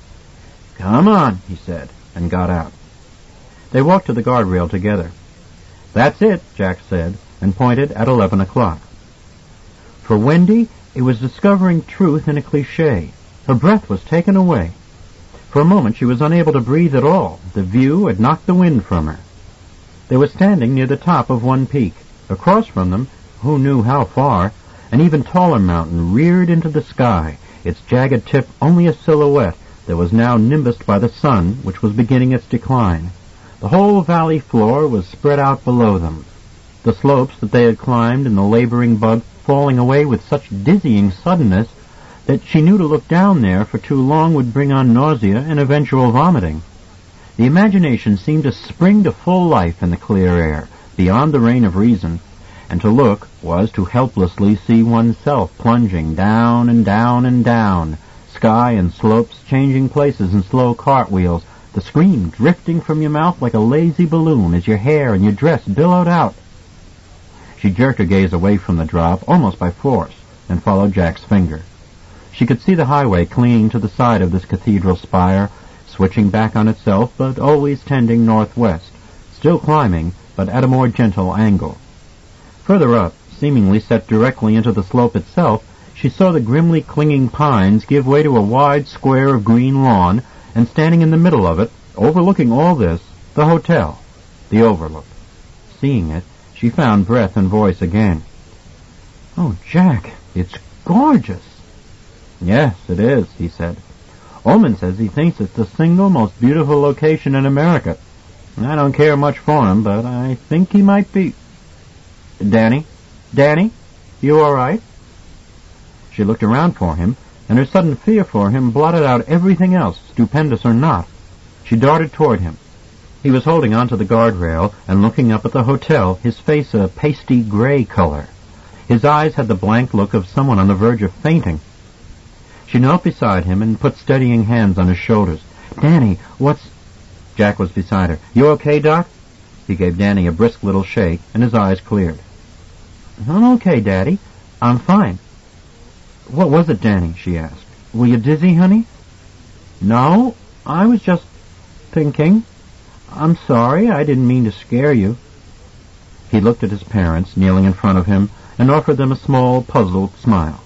Come on, he said, and got out. They walked to the guardrail together. That's it, Jack said, and pointed at eleven o'clock. For Wendy, it was discovering truth in a cliché. Her breath was taken away. For a moment she was unable to breathe at all. The view had knocked the wind from her. They were standing near the top of one peak. Across from them, who knew how far, an even taller mountain reared into the sky, its jagged tip only a silhouette that was now nimbused by the sun, which was beginning its decline. The whole valley floor was spread out below them, the slopes that they had climbed in the laboring bug falling away with such dizzying suddenness that she knew to look down there for too long would bring on nausea and eventual vomiting. The imagination seemed to spring to full life in the clear air, beyond the reign of reason, and to look was to helplessly see oneself plunging down and down and down, sky and slopes changing places in slow cartwheels, the scream drifting from your mouth like a lazy balloon as your hair and your dress billowed out. She jerked her gaze away from the drop, almost by force, and followed Jack's finger. She could see the highway clinging to the side of this cathedral spire, switching back on itself, but always tending northwest, still climbing, but at a more gentle angle. Further up, seemingly set directly into the slope itself, she saw the grimly clinging pines give way to a wide square of green lawn, and standing in the middle of it, overlooking all this, the hotel, the Overlook. Seeing it, she found breath and voice again. Oh, Jack, it's gorgeous. Yes, it is, he said. Ullman says he thinks it's the single most beautiful location in America. I don't care much for him, but I think he might be. Danny? Danny? You all right? She looked around for him, and her sudden fear for him blotted out everything else, stupendous or not. She darted toward him. He was holding onto the guardrail and looking up at the hotel, his face a pasty gray color. His eyes had the blank look of someone on the verge of fainting. She knelt beside him and put steadying hands on his shoulders. Danny, what's... Jack was beside her. You okay, Doc? He gave Danny a brisk little shake, and his eyes cleared. I'm okay, Daddy. I'm fine. What was it, Danny? She asked. Were you dizzy, honey? No, I was just thinking. I'm sorry, I didn't mean to scare you. He looked at his parents, kneeling in front of him, and offered them a small, puzzled smile.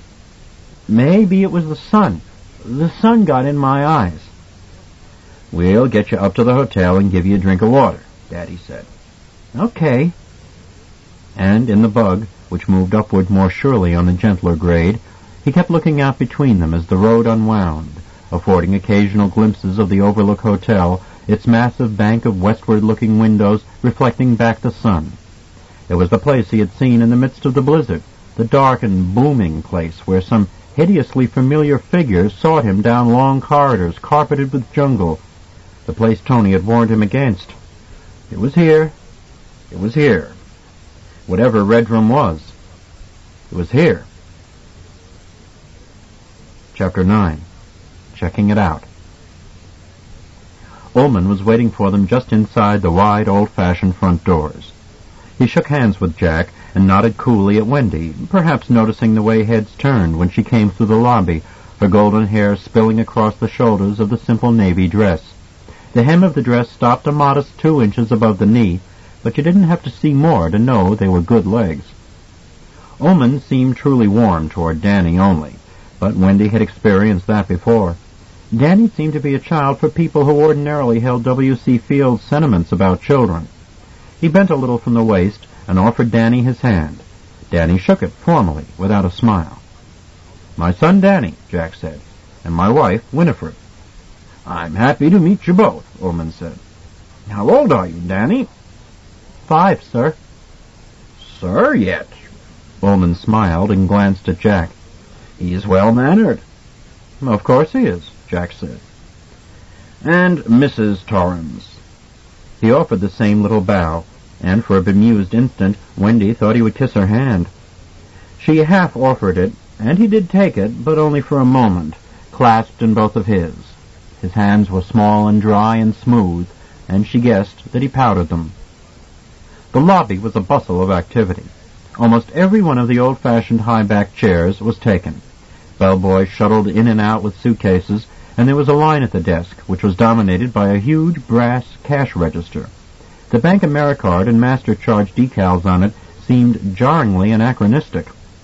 Maybe it was the sun. The sun got in my eyes. We'll get you up to the hotel and give you a drink of water, Daddy said. Okay. And in the bug, which moved upward more surely on the gentler grade, he kept looking out between them as the road unwound, affording occasional glimpses of the Overlook Hotel, its massive bank of westward-looking windows reflecting back the sun. It was the place he had seen in the midst of the blizzard, the dark and booming place where some hideously familiar figures sought him down long corridors carpeted with jungle, the place Tony had warned him against. It was here. It was here. Whatever Red Room was, it was here. Chapter nine. Checking it out. Ullman was waiting for them just inside the wide, old-fashioned front doors. He shook hands with Jack and nodded coolly at Wendy, perhaps noticing the way heads turned when she came through the lobby, her golden hair spilling across the shoulders of the simple navy dress. The hem of the dress stopped a modest two inches above the knee, but you didn't have to see more to know they were good legs. Ullman seemed truly warm toward Danny only, but Wendy had experienced that before. Danny seemed to be a child for people who ordinarily held W C Field's sentiments about children. He bent a little from the waist and offered Danny his hand. Danny shook it formally, without a smile. "My son Danny," Jack said, "and my wife Winifred." "I'm happy to meet you both," Ullman said. "How old are you, Danny?" Five, sir." "Sir, yet?" Ullman smiled and glanced at Jack. "He's well-mannered." "Of course he is," Jack said. "And Missus Torrance?" He offered the same little bow, and for a bemused instant Wendy thought he would kiss her hand. She half offered it, and he did take it, but only for a moment, clasped in both of his. His hands were small and dry and smooth, and she guessed that he powdered them. The lobby was a bustle of activity. Almost every one of the old-fashioned high-backed chairs was taken. Bellboys shuttled in and out with suitcases, and there was a line at the desk, which was dominated by a huge brass cash register. The Bank AmeriCard and Master Charge decals on it seemed jarringly anachronistic.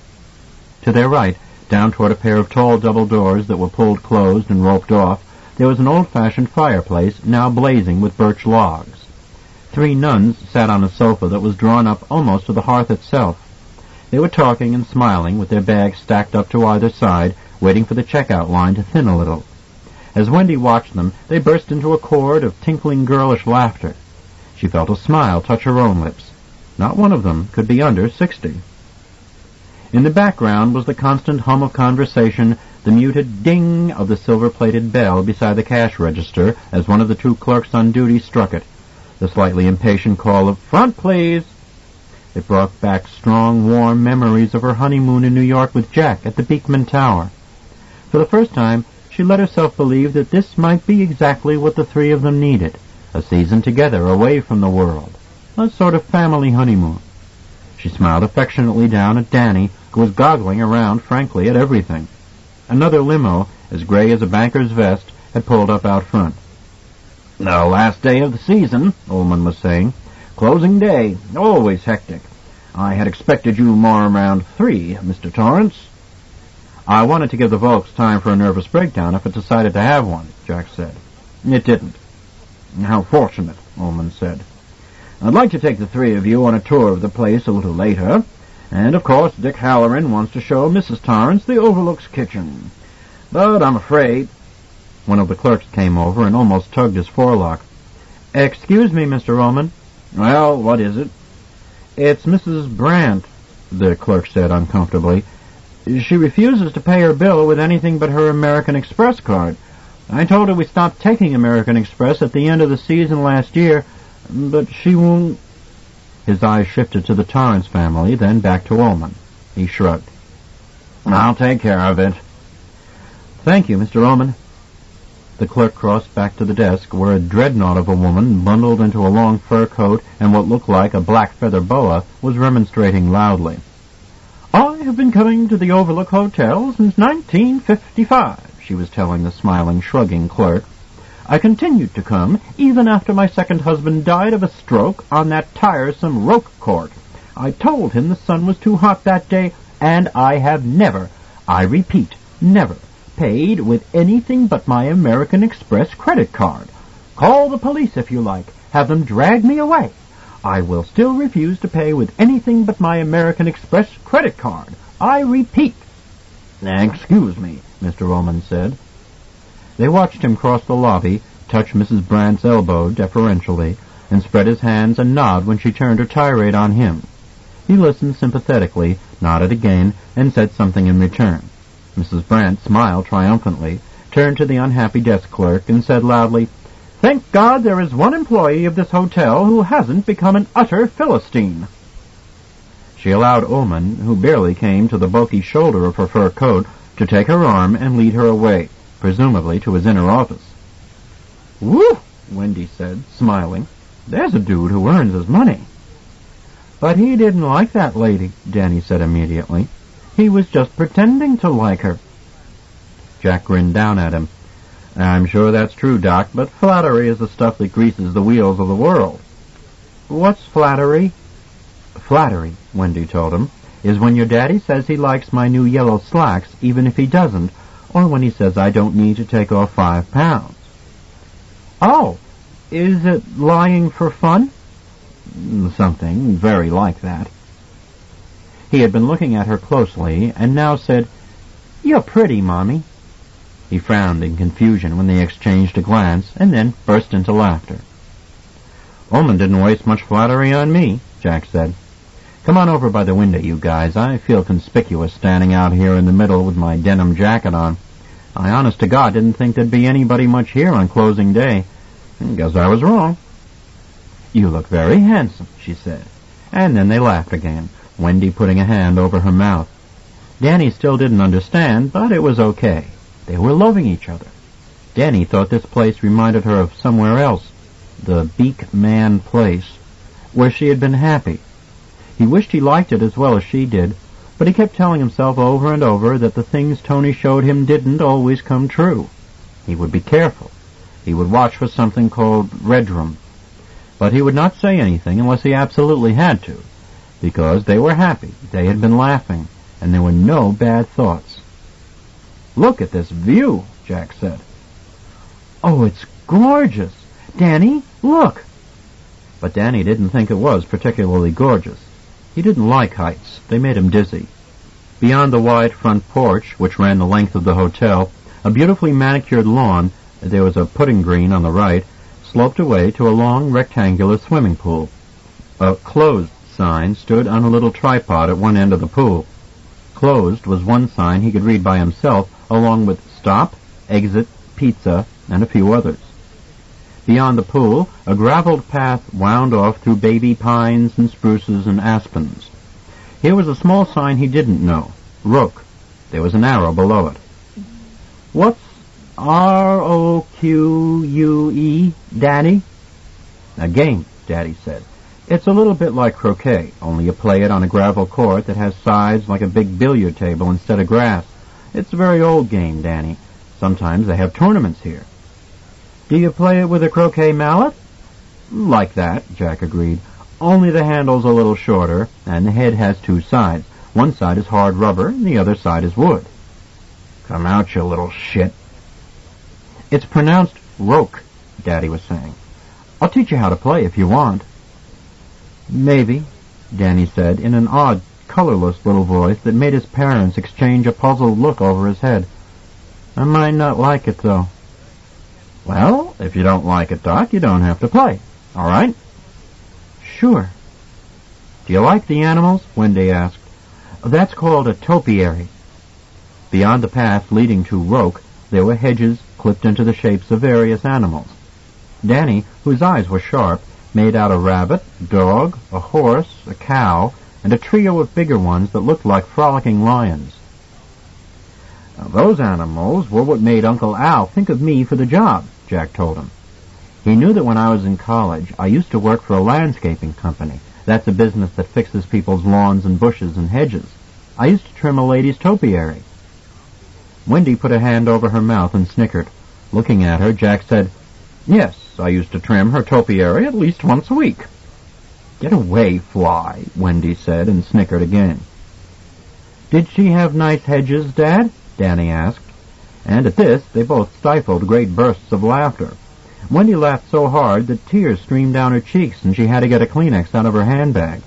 To their right, down toward a pair of tall double doors that were pulled closed and roped off, there was an old-fashioned fireplace now blazing with birch logs. Three nuns sat on a sofa that was drawn up almost to the hearth itself. They were talking and smiling with their bags stacked up to either side, waiting for the checkout line to thin a little. As Wendy watched them, they burst into a chord of tinkling girlish laughter. She felt a smile touch her own lips. Not one of them could be under sixty. In the background was the constant hum of conversation, the muted ding of the silver-plated bell beside the cash register as one of the two clerks on duty struck it, the slightly impatient call of "Front, please!" It brought back strong, warm memories of her honeymoon in New York with Jack at the Beekman Tower. For the first time, she let herself believe that this might be exactly what the three of them needed, a season together away from the world, a sort of family honeymoon. She smiled affectionately down at Danny, who was goggling around frankly at everything. Another limo, as gray as a banker's vest, had pulled up out front. "The last day of the season," Ullman was saying. "Closing day. Always hectic. I had expected you more around three, Mister Torrance." "I wanted to give the Volks time for a nervous breakdown if it decided to have one," Jack said. "It didn't." "How fortunate," Ullman said. "I'd like to take the three of you on a tour of the place a little later, and of course Dick Halloran wants to show Missus Torrance the Overlook's kitchen. But I'm afraid—" One of the clerks came over and almost tugged his forelock. "Excuse me, Mister Ullman." "Well, what is it?" "It's Missus Brandt," the clerk said uncomfortably. "She refuses to pay her bill with anything but her American Express card. I told her we stopped taking American Express at the end of the season last year, but she won't—" His eyes shifted to the Torrance family, then back to Ullman. He shrugged. "I'll take care of it." "Thank you, Mister Ullman." The clerk crossed back to the desk, where a dreadnought of a woman, bundled into a long fur coat and what looked like a black feather boa, was remonstrating loudly. "I have been coming to the Overlook Hotel since nineteen fifty-five, she was telling the smiling, shrugging clerk. "I continued to come even after my second husband died of a stroke on that tiresome rope court. I told him the sun was too hot that day, and I have never, I repeat, never, paid with anything but my American Express credit card. Call the police if you like. Have them drag me away. I will still refuse to pay with anything but my American Express credit card. I repeat." "Excuse me," Mister Ullman said. They watched him cross the lobby, touch Missus Brandt's elbow deferentially, and spread his hands and nod when she turned her tirade on him. He listened sympathetically, nodded again, and said something in return. Missus Brandt smiled triumphantly, turned to the unhappy desk clerk, and said loudly, "Thank God there is one employee of this hotel who hasn't become an utter Philistine." She allowed Ullman, who barely came to the bulky shoulder of her fur coat, to take her arm and lead her away, presumably to his inner office. "Whew!" Wendy said, smiling. "There's a dude who earns his money." "But he didn't like that lady," Danny said immediately. "He was just pretending to like her." Jack grinned down at him. "I'm sure that's true, Doc, but flattery is the stuff that greases the wheels of the world." "What's flattery?" "Flattery," Wendy told him, "is when your daddy says he likes my new yellow slacks even if he doesn't, or when he says I don't need to take off five pounds." "Oh, is it lying for fun?" "Something very like that." He had been looking at her closely, and now said, "You're pretty, Mommy." He frowned in confusion when they exchanged a glance, and then burst into laughter. "Ullman didn't waste much flattery on me," Jack said. "Come on over by the window, you guys. I feel conspicuous standing out here in the middle with my denim jacket on. I honest to God didn't think there'd be anybody much here on closing day. Guess I was wrong." "You look very handsome," she said. And then they laughed again, Wendy putting a hand over her mouth. Danny still didn't understand, but it was okay. They were loving each other. Danny thought this place reminded her of somewhere else, the Beekman place, where she had been happy. He wished he liked it as well as she did, but he kept telling himself over and over that the things Tony showed him didn't always come true. He would be careful. He would watch for something called redrum. But he would not say anything unless he absolutely had to, because they were happy, they had been laughing, and there were no bad thoughts. "Look at this view," Jack said. "Oh, it's gorgeous. Danny, look." But Danny didn't think it was particularly gorgeous. He didn't like heights. They made him dizzy. Beyond the wide front porch, which ran the length of the hotel, a beautifully manicured lawn, there was a putting green on the right, sloped away to a long rectangular swimming pool. A closed sign stood on a little tripod at one end of the pool. Closed was one sign he could read by himself, along with stop, exit, pizza, and a few others. Beyond the pool, a graveled path wound off through baby pines and spruces and aspens. Here was a small sign he didn't know, Rook. There was an arrow below it. "What's R O Q U E, Daddy?" "A game," Daddy said. "It's a little bit like croquet, only you play it on a gravel court that has sides like a big billiard table instead of grass. It's a very old game, Danny. Sometimes they have tournaments here." "Do you play it with a croquet mallet?" "Like that," Jack agreed. "Only the handle's a little shorter, and the head has two sides. One side is hard rubber, and the other side is wood." "Come out, you little shit." "It's pronounced roke," Daddy was saying. "I'll teach you how to play if you want." "Maybe," Danny said in an odd, colorless little voice that made his parents exchange a puzzled look over his head. "I might not like it, though." "Well, if you don't like it, Doc, you don't have to play. All right?" "Sure." "Do you like the animals?" Wendy asked. "That's called a topiary." Beyond the path leading to Roke, there were hedges clipped into the shapes of various animals. Danny, whose eyes were sharp, made out a rabbit, a dog, a horse, a cow, and a trio of bigger ones that looked like frolicking lions. Now, those animals were what made Uncle Al think of me for the job, Jack told him. He knew that when I was in college, I used to work for a landscaping company. That's a business that fixes people's lawns and bushes and hedges. I used to trim a lady's topiary. Wendy put a hand over her mouth and snickered. Looking at her, Jack said, "Yes, I used to trim her topiary at least once a week." "Get away, Fly," Wendy said, and snickered again. "Did she have nice hedges, Dad?" Danny asked. And at this, they both stifled great bursts of laughter. Wendy laughed so hard that tears streamed down her cheeks, and she had to get a Kleenex out of her handbag.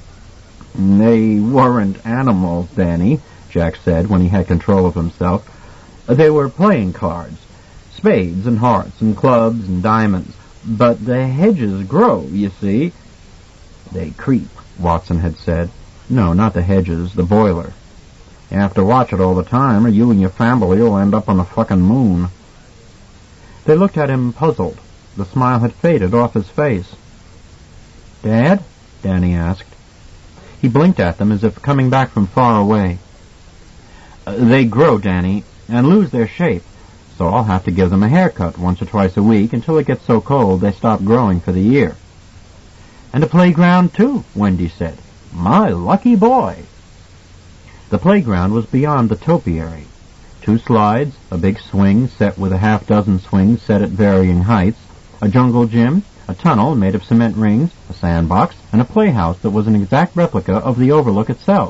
"They weren't animals, Danny," Jack said when he had control of himself. "They were playing cards. Spades and hearts and clubs and diamonds. But the hedges grow, you see." "They creep," Watson had said. "No, not the hedges, the boiler. You have to watch it all the time, or you and your family will end up on the fucking moon." They looked at him puzzled. The smile had faded off his face. "Dad?" Danny asked. He blinked at them as if coming back from far away. "They grow, Danny, and lose their shape, so I'll have to give them a haircut once or twice a week until it gets so cold they stop growing for the year." "And a playground, too," Wendy said. "My lucky boy." The playground was beyond the topiary. Two slides, a big swing set with a half-dozen swings set at varying heights, a jungle gym, a tunnel made of cement rings, a sandbox, and a playhouse that was an exact replica of the Overlook itself.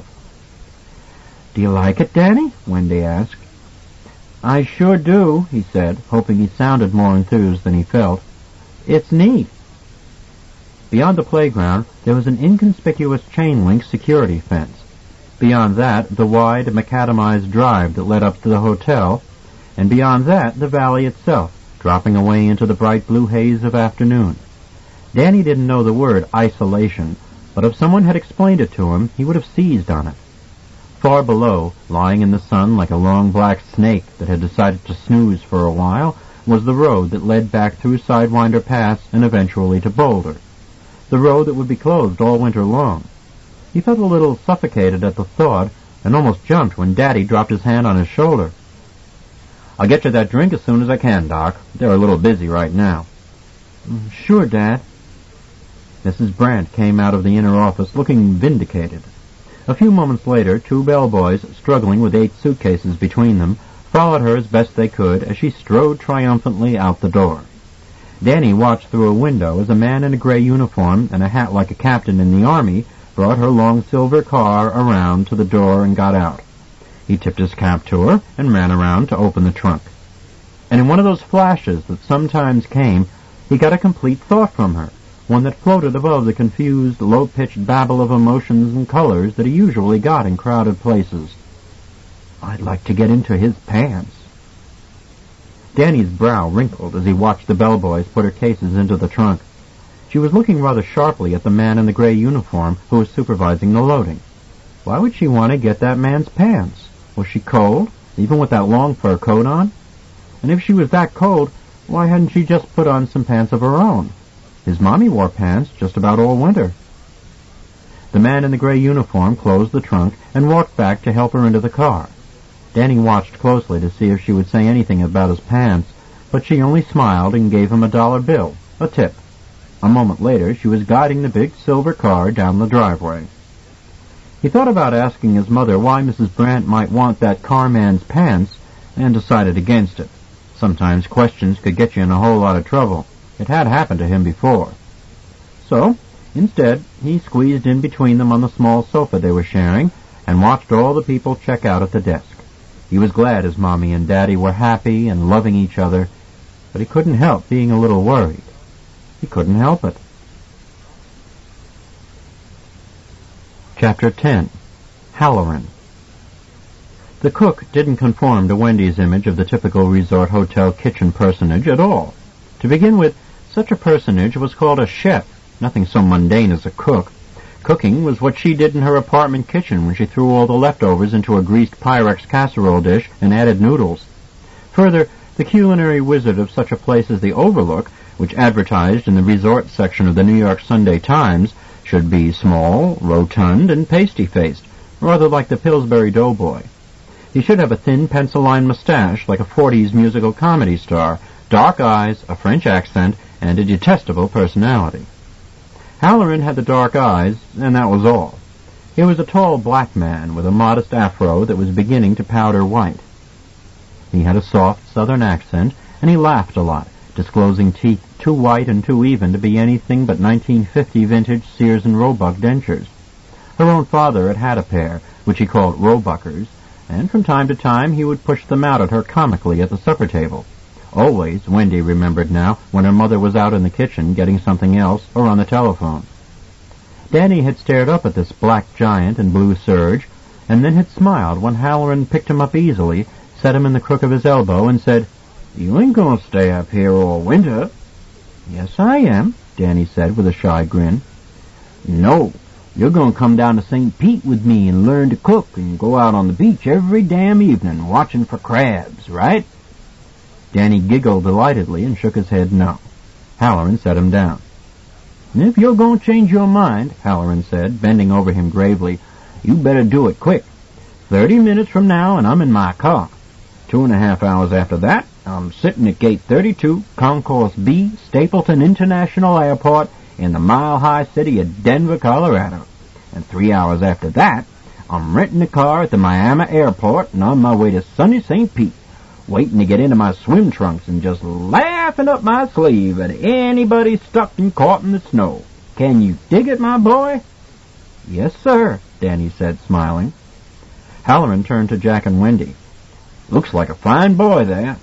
"Do you like it, Danny?" Wendy asked. "I sure do," he said, hoping he sounded more enthused than he felt. "It's neat." Beyond the playground, there was an inconspicuous chain-link security fence. Beyond that, the wide macadamized drive that led up to the hotel, and beyond that, the valley itself, dropping away into the bright blue haze of afternoon. Danny didn't know the word isolation, but if someone had explained it to him, he would have seized on it. Far below, lying in the sun like a long black snake that had decided to snooze for a while, was the road that led back through Sidewinder Pass and eventually to Boulder. The road that would be closed all winter long. He felt a little suffocated at the thought and almost jumped when Daddy dropped his hand on his shoulder. "I'll get you that drink as soon as I can, Doc. They're a little busy right now." "Sure, Dad." Missus Brandt came out of the inner office looking vindicated. A few moments later, two bellboys, struggling with eight suitcases between them, followed her as best they could as she strode triumphantly out the door. Danny watched through a window as a man in a gray uniform and a hat like a captain in the Army brought her long silver car around to the door and got out. He tipped his cap to her and ran around to open the trunk. And in one of those flashes that sometimes came, he got a complete thought from her, one that floated above the confused, low-pitched babble of emotions and colors that he usually got in crowded places. "I'd like to get into his pants." Danny's brow wrinkled as he watched the bellboys put her cases into the trunk. She was looking rather sharply at the man in the gray uniform who was supervising the loading. Why would she want to get that man's pants? Was she cold, even with that long fur coat on? And if she was that cold, why hadn't she just put on some pants of her own? His mommy wore pants just about all winter. The man in the gray uniform closed the trunk and walked back to help her into the car. Danny watched closely to see if she would say anything about his pants, but she only smiled and gave him a dollar bill, a tip. A moment later, she was guiding the big silver car down the driveway. He thought about asking his mother why Missus Brandt might want that carman's pants, and decided against it. Sometimes questions could get you in a whole lot of trouble. It had happened to him before. So, instead, he squeezed in between them on the small sofa they were sharing and watched all the people check out at the desk. He was glad his Mommy and Daddy were happy and loving each other, but he couldn't help being a little worried. He couldn't help it. Chapter ten. Halloran. The cook didn't conform to Wendy's image of the typical resort hotel kitchen personage at all. To begin with, such a personage was called a chef, nothing so mundane as a cook. Cooking was what she did in her apartment kitchen when she threw all the leftovers into a greased Pyrex casserole dish and added noodles. Further, the culinary wizard of such a place as the Overlook, which advertised in the resort section of the New York Sunday Times, should be small, rotund, and pasty-faced, rather like the Pillsbury Doughboy. He should have a thin pencil-lined mustache like a forties musical comedy star, dark eyes, a French accent, and a detestable personality. Halloran had the dark eyes, and that was all. He was a tall black man with a modest afro that was beginning to powder white. He had a soft southern accent, and he laughed a lot, disclosing teeth too white and too even to be anything but nineteen fifty vintage Sears and Roebuck dentures. Her own father had had a pair, which he called Roebuckers, and from time to time he would push them out at her comically at the supper table. Always, Wendy remembered now, when her mother was out in the kitchen getting something else or on the telephone. Danny had stared up at this black giant in blue serge, and then had smiled when Halloran picked him up easily, set him in the crook of his elbow, and said, "You ain't gonna stay up here all winter." "Yes, I am," Danny said with a shy grin. "No, you're gonna come down to Saint Pete with me and learn to cook and go out on the beach every damn evening watching for crabs, right?" Danny giggled delightedly and shook his head no. Halloran set him down. "If you're going to change your mind," Halloran said, bending over him gravely, "you better do it quick. Thirty minutes from now and I'm in my car. Two and a half hours after that, I'm sitting at gate thirty-two, Concourse B, Stapleton International Airport in the mile-high city of Denver, Colorado. And three hours after that, I'm renting a car at the Miami Airport and on my way to sunny Saint Pete, waiting to get into my swim trunks and just laughing up my sleeve at anybody stuck and caught in the snow. Can you dig it, my boy?" "Yes, sir," Danny said, smiling. Halloran turned to Jack and Wendy. "Looks like a fine boy there."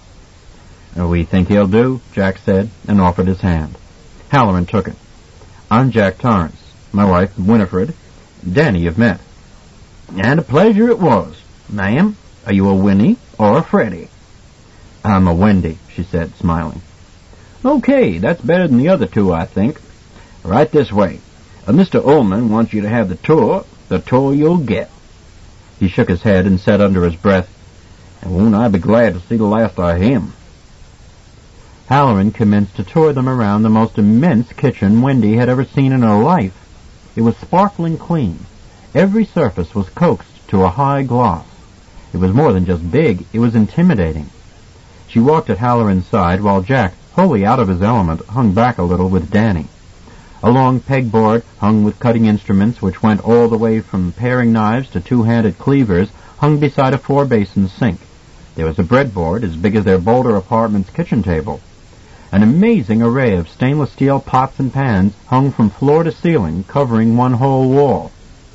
"We think he'll do," Jack said, and offered his hand. Halloran took it. "I'm Jack Torrance. My wife, Winifred. Danny you've met." And a pleasure it was. Ma'am, are you a Winnie or a Freddie? I'm a Wendy, she said, smiling. Okay, that's better than the other two, I think. Right this way. Uh, Mister Ullman wants you to have the tour. The tour you'll get. He shook his head and said under his breath, and won't I be glad to see the last of him? Halloran commenced to tour them around the most immense kitchen Wendy had ever seen in her life. It was sparkling clean. Every surface was coaxed to a high gloss. It was more than just big, it was intimidating. She walked at Halloran's side while Jack, wholly out of his element, hung back a little with Danny. A long pegboard hung with cutting instruments which went all the way from paring knives to two-handed cleavers hung beside a four-basin sink. There was a breadboard as big as their Boulder apartment's kitchen table. An amazing array of stainless steel pots and pans hung from floor to ceiling, covering one whole wall.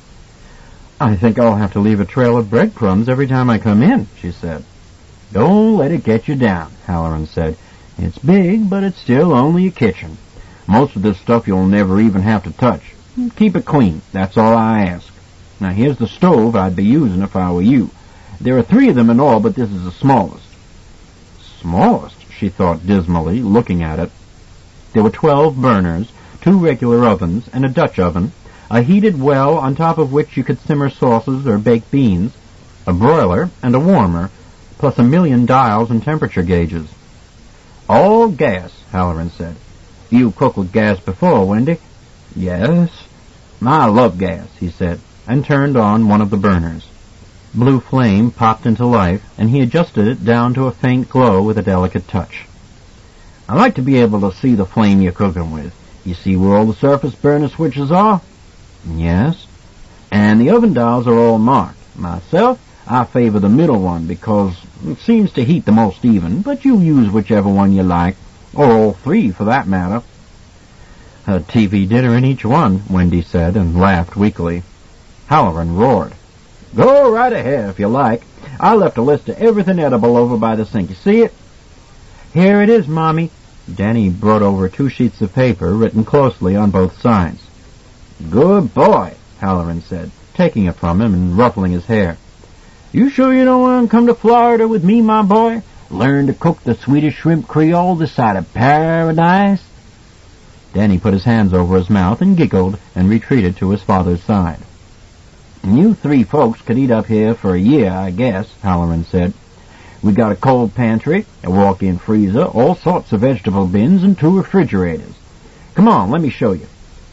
I think I'll have to leave a trail of breadcrumbs every time I come in, she said. Don't let it get you down, Halloran said. It's big, but it's still only a kitchen. Most of this stuff you'll never even have to touch. Keep it clean, that's all I ask. Now here's the stove I'd be using if I were you. There are three of them in all, but this is the smallest. Smallest, she thought dismally, looking at it. There were twelve burners, two regular ovens, and a Dutch oven, a heated well on top of which you could simmer sauces or bake beans, a broiler, and a warmer, plus a million dials and temperature gauges. All gas, Halloran said. You cooked with gas before, Wendy? Yes. I love gas, he said, and turned on one of the burners. Blue flame popped into life, and he adjusted it down to a faint glow with a delicate touch. I like to be able to see the flame you're cooking with. You see where all the surface burner switches are? Yes. And the oven dials are all marked. Myself, I favor the middle one because it seems to heat the most even, but you use whichever one you like, or all three for that matter. A T V dinner in each one, Wendy said, and laughed weakly. Halloran roared. Go right ahead if you like. I left a list of everything edible over by the sink. You see it? Here it is, Mommy. Danny brought over two sheets of paper written closely on both sides. Good boy, Halloran said, taking it from him and ruffling his hair. You sure you don't want to come to Florida with me, my boy? Learn to cook the Swedish shrimp creole this side of paradise? Danny put his hands over his mouth and giggled and retreated to his father's side. You three folks could eat up here for a year, I guess, Halloran said. We got a cold pantry, a walk-in freezer, all sorts of vegetable bins, and two refrigerators. Come on, let me show you.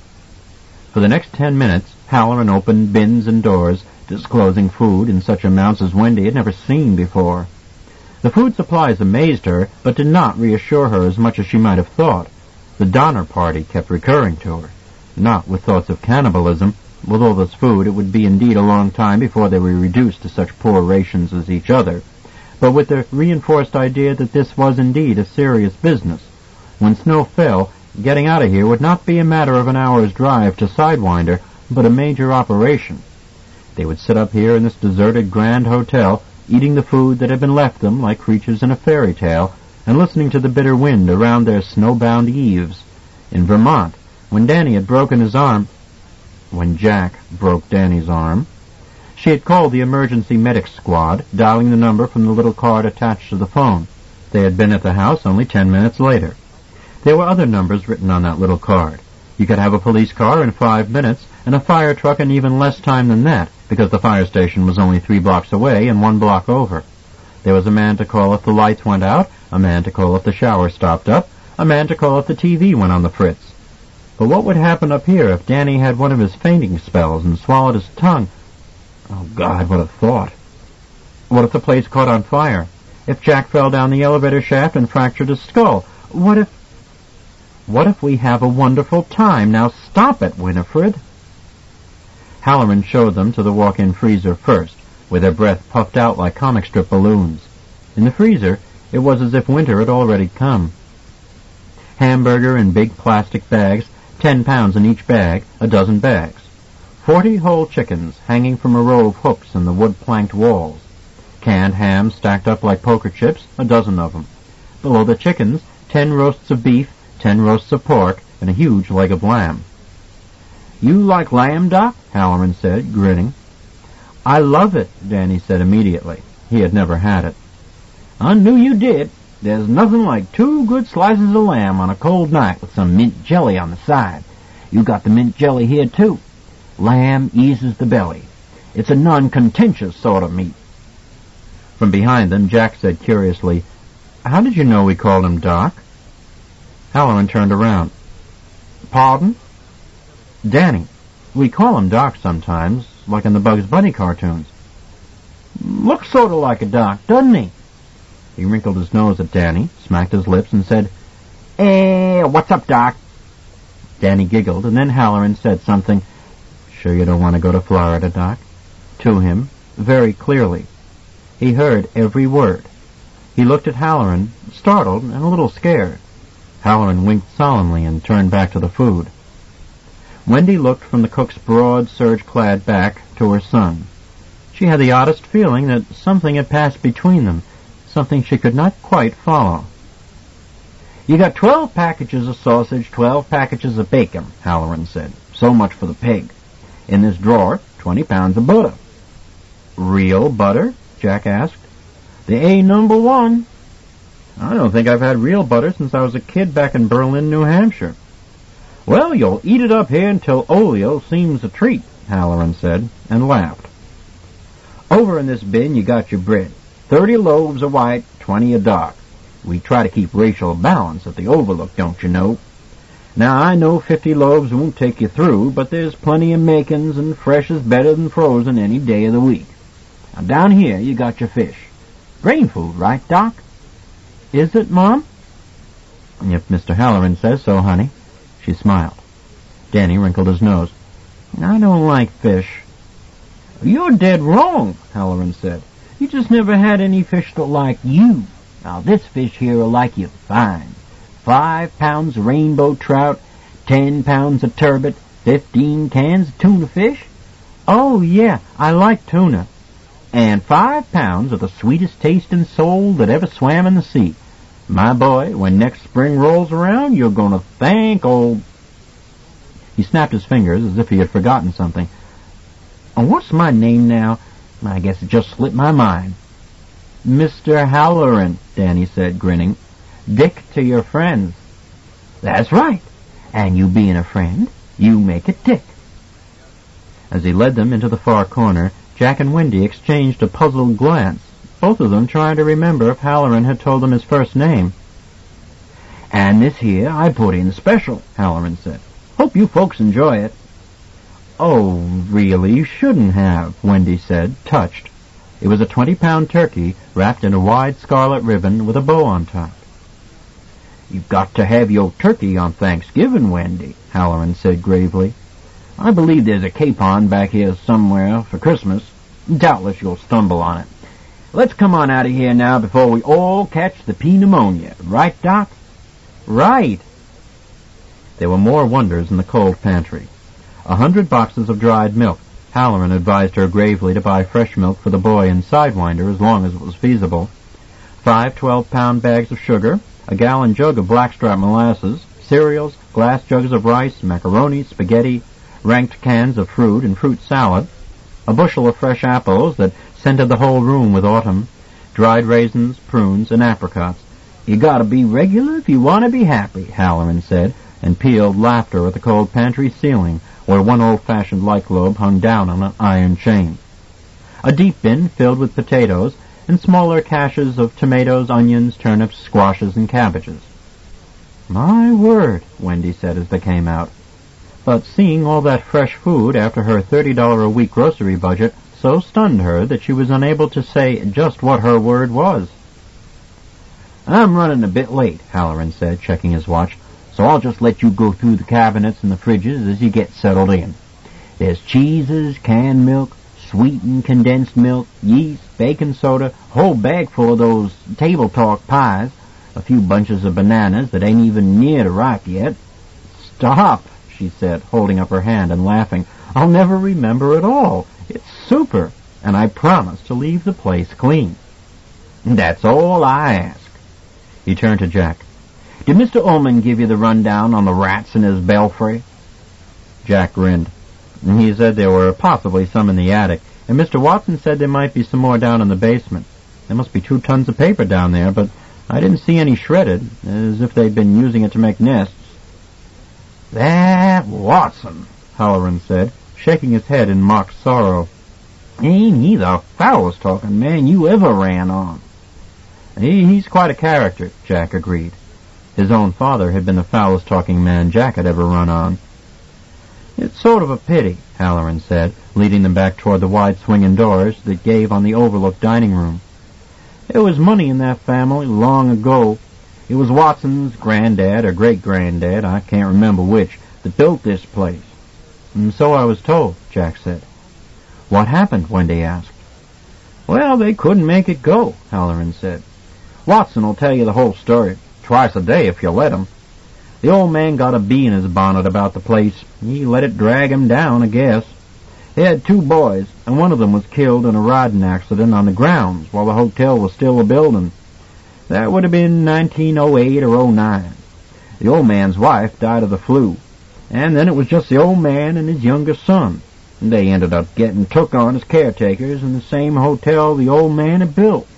For the next ten minutes, Halloran opened bins and doors, disclosing food in such amounts as Wendy had never seen before. The food supplies amazed her, but did not reassure her as much as she might have thought. The Donner Party kept recurring to her, not with thoughts of cannibalism. With all this food, it would be indeed a long time before they were reduced to such poor rations as each other, but with the reinforced idea that this was indeed a serious business. When snow fell, getting out of here would not be a matter of an hour's drive to Sidewinder, but a major operation. They would sit up here in this deserted Grand Hotel, eating the food that had been left them like creatures in a fairy tale, and listening to the bitter wind around their snowbound eaves. In Vermont, when Danny had broken his arm, when Jack broke Danny's arm, she had called the emergency medic squad, dialing the number from the little card attached to the phone. They had been at the house only ten minutes later. There were other numbers written on that little card. You could have a police car in five minutes, and a fire truck in even less time than that, because the fire station was only three blocks away and one block over. There was a man to call if the lights went out, a man to call if the shower stopped up, a man to call if the T V went on the fritz. But what would happen up here if Danny had one of his fainting spells and swallowed his tongue? Oh, God, what a thought. What if the place caught on fire? If Jack fell down the elevator shaft and fractured his skull? What if... What if we have a wonderful time? Now stop it, Winifred. Halloran showed them to the walk-in freezer first, with their breath puffed out like comic strip balloons. In the freezer, it was as if winter had already come. Hamburger in big plastic bags, ten pounds in each bag, a dozen bags. Forty whole chickens hanging from a row of hooks in the wood-planked walls. Canned ham stacked up like poker chips, a dozen of them. Below the chickens, ten roasts of beef, ten roasts of pork, and a huge leg of lamb. You like lamb, Doc? Halloran said, grinning. I love it, Danny said immediately. He had never had it. I knew you did. There's nothing like two good slices of lamb on a cold night with some mint jelly on the side. You got the mint jelly here, too. Lamb eases the belly. It's a non-contentious sort of meat. From behind them, Jack said curiously, How did you know we called him Doc? Halloran turned around. Pardon? Danny. We call him Doc sometimes, like in the Bugs Bunny cartoons. Looks sort of like a doc, doesn't he? He wrinkled his nose at Danny, smacked his lips, and said, Eh, what's up, Doc? Danny giggled, and then Halloran said something. Sure you don't want to go to Florida, Doc? To him, very clearly. He heard every word. He looked at Halloran, startled and a little scared. Halloran winked solemnly and turned back to the food. Wendy looked from the cook's broad, serge-clad back to her son. She had the oddest feeling that something had passed between them, something she could not quite follow. You got twelve packages of sausage, twelve packages of bacon, Halloran said. So much for the pig. In this drawer, twenty pounds of butter. Real butter? Jack asked. The A number one. I don't think I've had real butter since I was a kid back in Berlin, New Hampshire. Well, you'll eat it up here until Olio seems a treat, Halloran said, and laughed. Over in this bin you got your bread. Thirty loaves of white, twenty of dark. We try to keep racial balance at the Overlook, don't you know? Now, I know fifty loaves won't take you through, but there's plenty of makings, and fresh is better than frozen any day of the week. Now, down here you got your fish. Grain food, right, Doc? Is it, Mom? If Mister Halloran says so, honey. She smiled. Danny wrinkled his nose. I don't like fish. You're dead wrong, Halloran said. You just never had any fish that like you. Now, this fish here will like you fine. Five pounds of rainbow trout, ten pounds of turbot, fifteen cans of tuna fish. Oh, yeah, I like tuna. And five pounds of the sweetest tasting sole that ever swam in the sea. My boy, when next spring rolls around, you're going to thank old... He snapped his fingers as if he had forgotten something. Oh, what's my name now? I guess it just slipped my mind. Mister Halloran, Danny said, grinning. Dick to your friends. That's right. And you being a friend, you make it Dick. As he led them into the far corner, Jack and Wendy exchanged a puzzled glance, both of them trying to remember if Halloran had told them his first name. And this here I put in special, Halloran said. Hope you folks enjoy it. Oh, really, you shouldn't have, Wendy said, touched. It was a twenty-pound turkey wrapped in a wide scarlet ribbon with a bow on top. You've got to have your turkey on Thanksgiving, Wendy, Halloran said gravely. I believe there's a capon back here somewhere for Christmas. Doubtless you'll stumble on it. Let's come on out of here now before we all catch the pneumonia. Right, Doc? Right. There were more wonders in the cold pantry. A hundred boxes of dried milk. Halloran advised her gravely to buy fresh milk for the boy and Sidewinder as long as it was feasible. Five twelve-pound bags of sugar, a gallon jug of blackstrap molasses, cereals, glass jugs of rice, macaroni, spaghetti, ranked cans of fruit and fruit salad, a bushel of fresh apples that scented the whole room with autumn, dried raisins, prunes, and apricots. You gotta be regular if you want to be happy, Halloran said, and pealed laughter at the cold pantry ceiling, where one old-fashioned light globe hung down on an iron chain. A deep bin filled with potatoes, and smaller caches of tomatoes, onions, turnips, squashes, and cabbages. My word, Wendy said as they came out. But seeing all that fresh food after her thirty dollars a week grocery budget so stunned her that she was unable to say just what her word was. I'm running a bit late, Halloran said, checking his watch, so I'll just let you go through the cabinets and the fridges as you get settled in. There's cheeses, canned milk, sweetened condensed milk, yeast, baking soda, whole bag full of those table talk pies, a few bunches of bananas that ain't even near to ripe yet. Stop, she said, holding up her hand and laughing. I'll never remember it all. It's super, and I promise to leave the place clean. That's all I ask. He turned to Jack. Did Mister Ullman give you the rundown on the rats in his belfry? Jack grinned. And he said there were possibly some in the attic, and Mister Watson said there might be some more down in the basement. There must be two tons of paper down there, but I didn't see any shredded, as if they'd been using it to make nests. That Watson, Halloran said, shaking his head in mock sorrow. Ain't he the foulest talking man you ever ran on? He, he's quite a character, Jack agreed. His own father had been the foulest talking man Jack had ever run on. It's sort of a pity, Halloran said, leading them back toward the wide swinging doors that gave on the overlooked dining room. There was money in that family long ago. It was Watson's granddad or great-granddad, I can't remember which, that built this place. And so I was told, Jack said. What happened? Wendy asked. Well, they couldn't make it go, Halloran said. Watson will tell you the whole story, twice a day if you let him. The old man got a bee in his bonnet about the place. He let it drag him down, I guess. He had two boys, and one of them was killed in a riding accident on the grounds while the hotel was still a building. That would have been nineteen oh eight or oh nine. The old man's wife died of the flu, and then it was just the old man and his youngest son. And they ended up getting took on as caretakers in the same hotel the old man had built.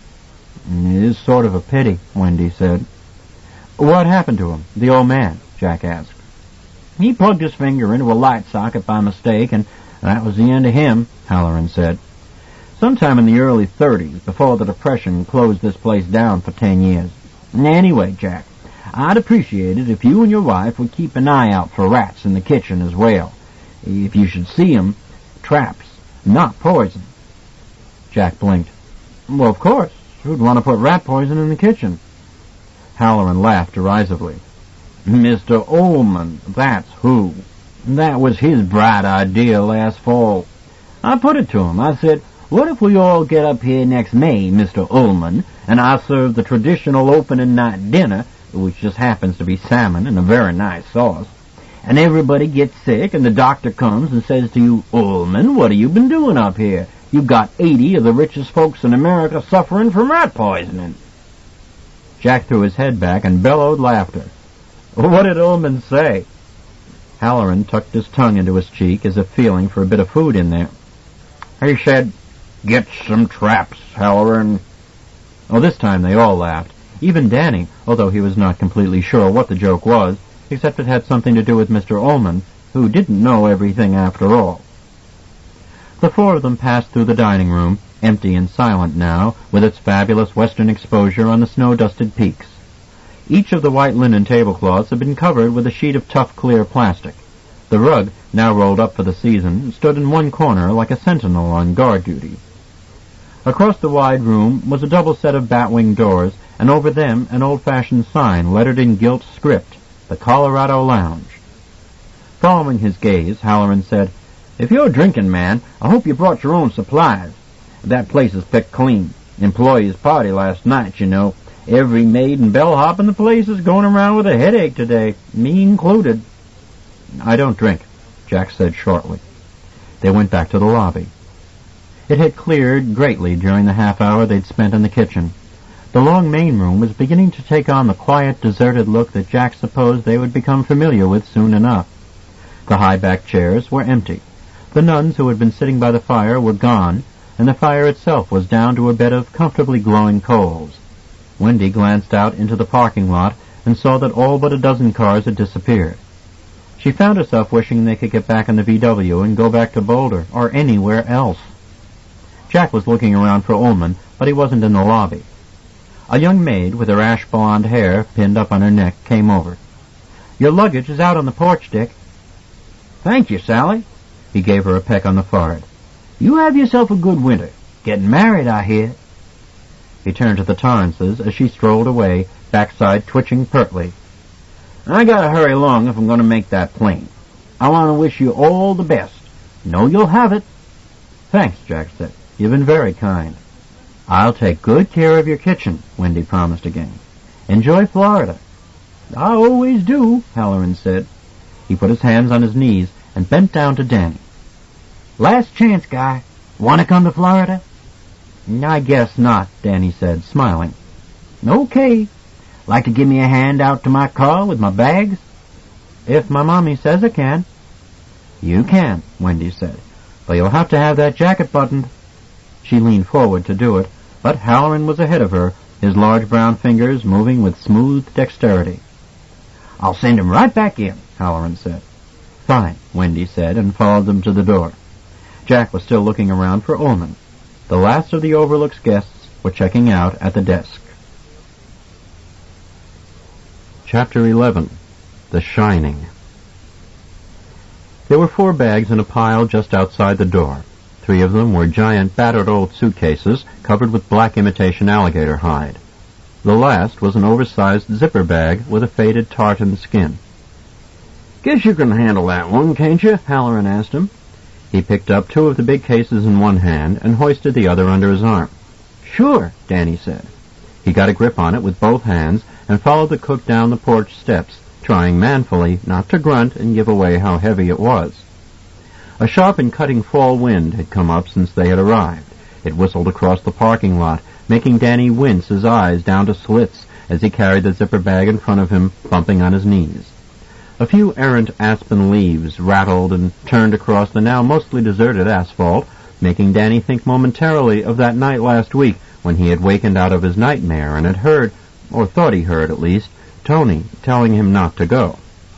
It is sort of a pity, Wendy said. What happened to him, the old man? Jack asked. He plugged his finger into a light socket by mistake, and that was the end of him, Halloran said. Sometime in the early thirties, before the Depression closed this place down for ten years. Anyway, Jack, I'd appreciate it if you and your wife would keep an eye out for rats in the kitchen as well. If you should see 'em, traps, not poison. Jack blinked. Well, of course. Who'd want to put rat poison in the kitchen? Halloran laughed derisively. Mister Ullman, that's who. That was his bright idea last fall. I put it to him. I said, what if we all get up here next May, Mister Ullman, and I serve the traditional opening night dinner, which just happens to be salmon and a very nice sauce, and everybody gets sick, and the doctor comes and says to you, Ullman, what have you been doing up here? You've got eighty of the richest folks in America suffering from rat poisoning. Jack threw his head back and bellowed laughter. What did Ullman say? Halloran tucked his tongue into his cheek as if feeling for a bit of food in there. He said, get some traps, Halloran. Oh, this time they all laughed. Even Danny, although he was not completely sure what the joke was, except it had something to do with Mister Ullman, who didn't know everything after all. The four of them passed through the dining room, empty and silent now, with its fabulous western exposure on the snow-dusted peaks. Each of the white linen tablecloths had been covered with a sheet of tough, clear plastic. The rug, now rolled up for the season, stood in one corner like a sentinel on guard duty. Across the wide room was a double set of bat-wing doors, and over them an old-fashioned sign lettered in gilt script, the Colorado Lounge. Following his gaze, Halloran said, If you're a drinking man, I hope you brought your own supplies. That place is picked clean. Employees' party last night, you know. Every maid and bellhop in the place is going around with a headache today, me included. I don't drink, Jack said shortly. They went back to the lobby. It had cleared greatly during the half hour they'd spent in the kitchen. The long main room was beginning to take on the quiet, deserted look that Jack supposed they would become familiar with soon enough. The high-backed chairs were empty. The nuns who had been sitting by the fire were gone, and the fire itself was down to a bed of comfortably glowing coals. Wendy glanced out into the parking lot and saw that all but a dozen cars had disappeared. She found herself wishing they could get back in the V W and go back to Boulder or anywhere else. Jack was looking around for Ullman, but he wasn't in the lobby. A young maid with her ash blonde hair pinned up on her neck came over. Your luggage is out on the porch, Dick. Thank you, Sally. He gave her a peck on the forehead. You have yourself a good winter. Getting married, I hear. He turned to the Torrances as she strolled away, backside twitching pertly. I gotta hurry along if I'm going to make that plane. I want to wish you all the best. Know you'll have it. Thanks, Jack said. You've been very kind. I'll take good care of your kitchen, Wendy promised again. Enjoy Florida. I always do, Halloran said. He put his hands on his knees and bent down to Danny. Last chance, guy. Want to come to Florida? I guess not, Danny said, smiling. Okay. Like to give me a hand out to my car with my bags? If my mommy says I can. You can, Wendy said, but you'll have to have that jacket buttoned. She leaned forward to do it, but Halloran was ahead of her, his large brown fingers moving with smooth dexterity. I'll send him right back in, Halloran said. Fine, Wendy said, and followed them to the door. Jack was still looking around for Ullman. The last of the Overlook's guests were checking out at the desk. Chapter eleven. The Shining. There were four bags in a pile just outside the door. Three of them were giant, battered old suitcases covered with black imitation alligator hide. The last was an oversized zipper bag with a faded tartan skin. "Guess you can handle that one, can't you?" Halloran asked him. He picked up two of the big cases in one hand and hoisted the other under his arm. "Sure," Danny said. He got a grip on it with both hands and followed the cook down the porch steps, trying manfully not to grunt and give away how heavy it was. A sharp and cutting fall wind had come up since they had arrived. It whistled across the parking lot, making Danny wince his eyes down to slits as he carried the zipper bag in front of him, bumping on his knees. A few errant aspen leaves rattled and turned across the now mostly deserted asphalt, making Danny think momentarily of that night last week when he had wakened out of his nightmare and had heard, or thought he heard at least, Tony telling him not to go.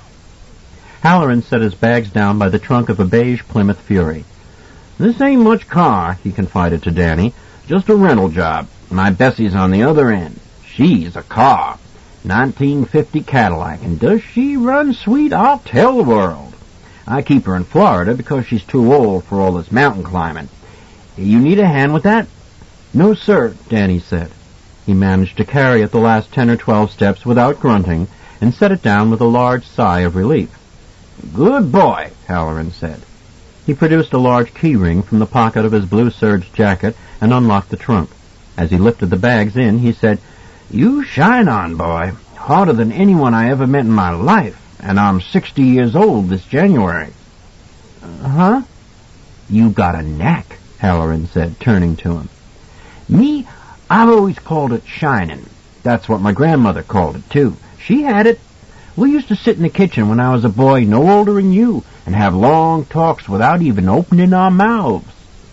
Halloran set his bags down by the trunk of a beige Plymouth Fury. "This ain't much car," he confided to Danny. "Just a rental job. My Bessie's on the other end. She's a car. nineteen fifty Cadillac, and does she run sweet? I'll tell the world. I keep her in Florida because she's too old for all this mountain climbing. You need a hand with that?" "No, sir," Danny said. He managed to carry it the last ten or twelve steps without grunting, and set it down with a large sigh of relief. "Good boy," Halloran said. He produced a large key ring from the pocket of his blue serge jacket and unlocked the trunk. As he lifted the bags in, he said, "You shine on, boy. Harder than anyone I ever met in my life, and I'm sixty years old this January." Uh, huh? "You got a knack," Halloran said, turning to him. "Me, I've always called it shining. That's what my grandmother called it, too. She had it. We used to sit in the kitchen when I was a boy no older than you and have long talks without even opening our mouths."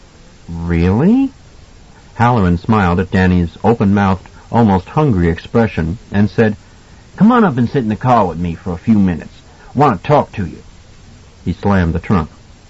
"Really?" Halloran smiled at Danny's open-mouthed, almost hungry expression and said, "Come on up and sit in the car with me for a few minutes. Want to talk to you." He slammed the trunk.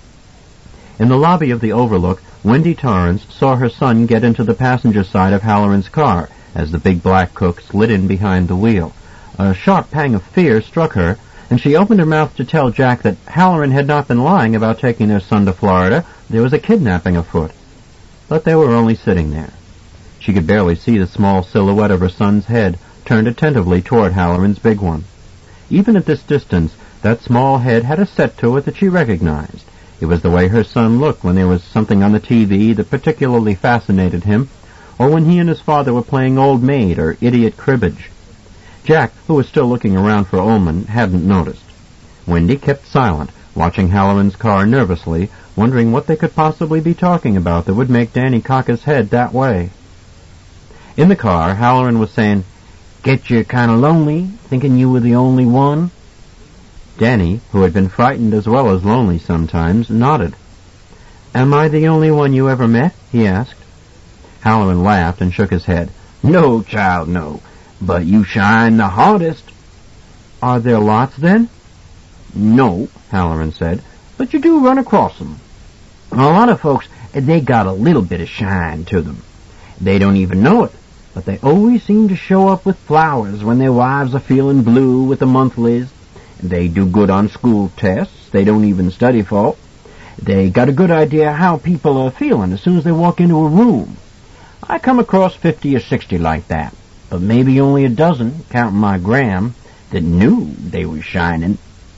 In the lobby of the Overlook, Wendy Torrance saw her son get into the passenger side of Halloran's car as the big black cook slid in behind the wheel. A sharp pang of fear struck her, and she opened her mouth to tell Jack that Halloran had not been lying about taking their son to Florida. There was a kidnapping afoot. But they were only sitting there. She could barely see the small silhouette of her son's head, turned attentively toward Halloran's big one. Even at this distance, that small head had a set to it that she recognized. It was the way her son looked when there was something on the T V that particularly fascinated him, or when he and his father were playing old maid or idiot cribbage. Jack, who was still looking around for Ullman, hadn't noticed. Wendy kept silent, watching Halloran's car nervously, wondering what they could possibly be talking about that would make Danny cock his head that way. In the car, Halloran was saying, "Get you kind of lonely, thinking you were the only one?" Danny, who had been frightened as well as lonely sometimes, nodded. "Am I the only one you ever met?" he asked. Halloran laughed and shook his head. "No, child, no. But you shine the hardest." "Are there lots, then?" "No," Halloran said, "but you do run across them. A lot of folks, they got a little bit of shine to them. They don't even know it, but they always seem to show up with flowers when their wives are feeling blue with the monthlies. They do good on school tests they don't even study for. They got a good idea how people are feeling as soon as they walk into a room. I come across fifty or sixty like that, but maybe only a dozen, counting my gram, that knew they were shining."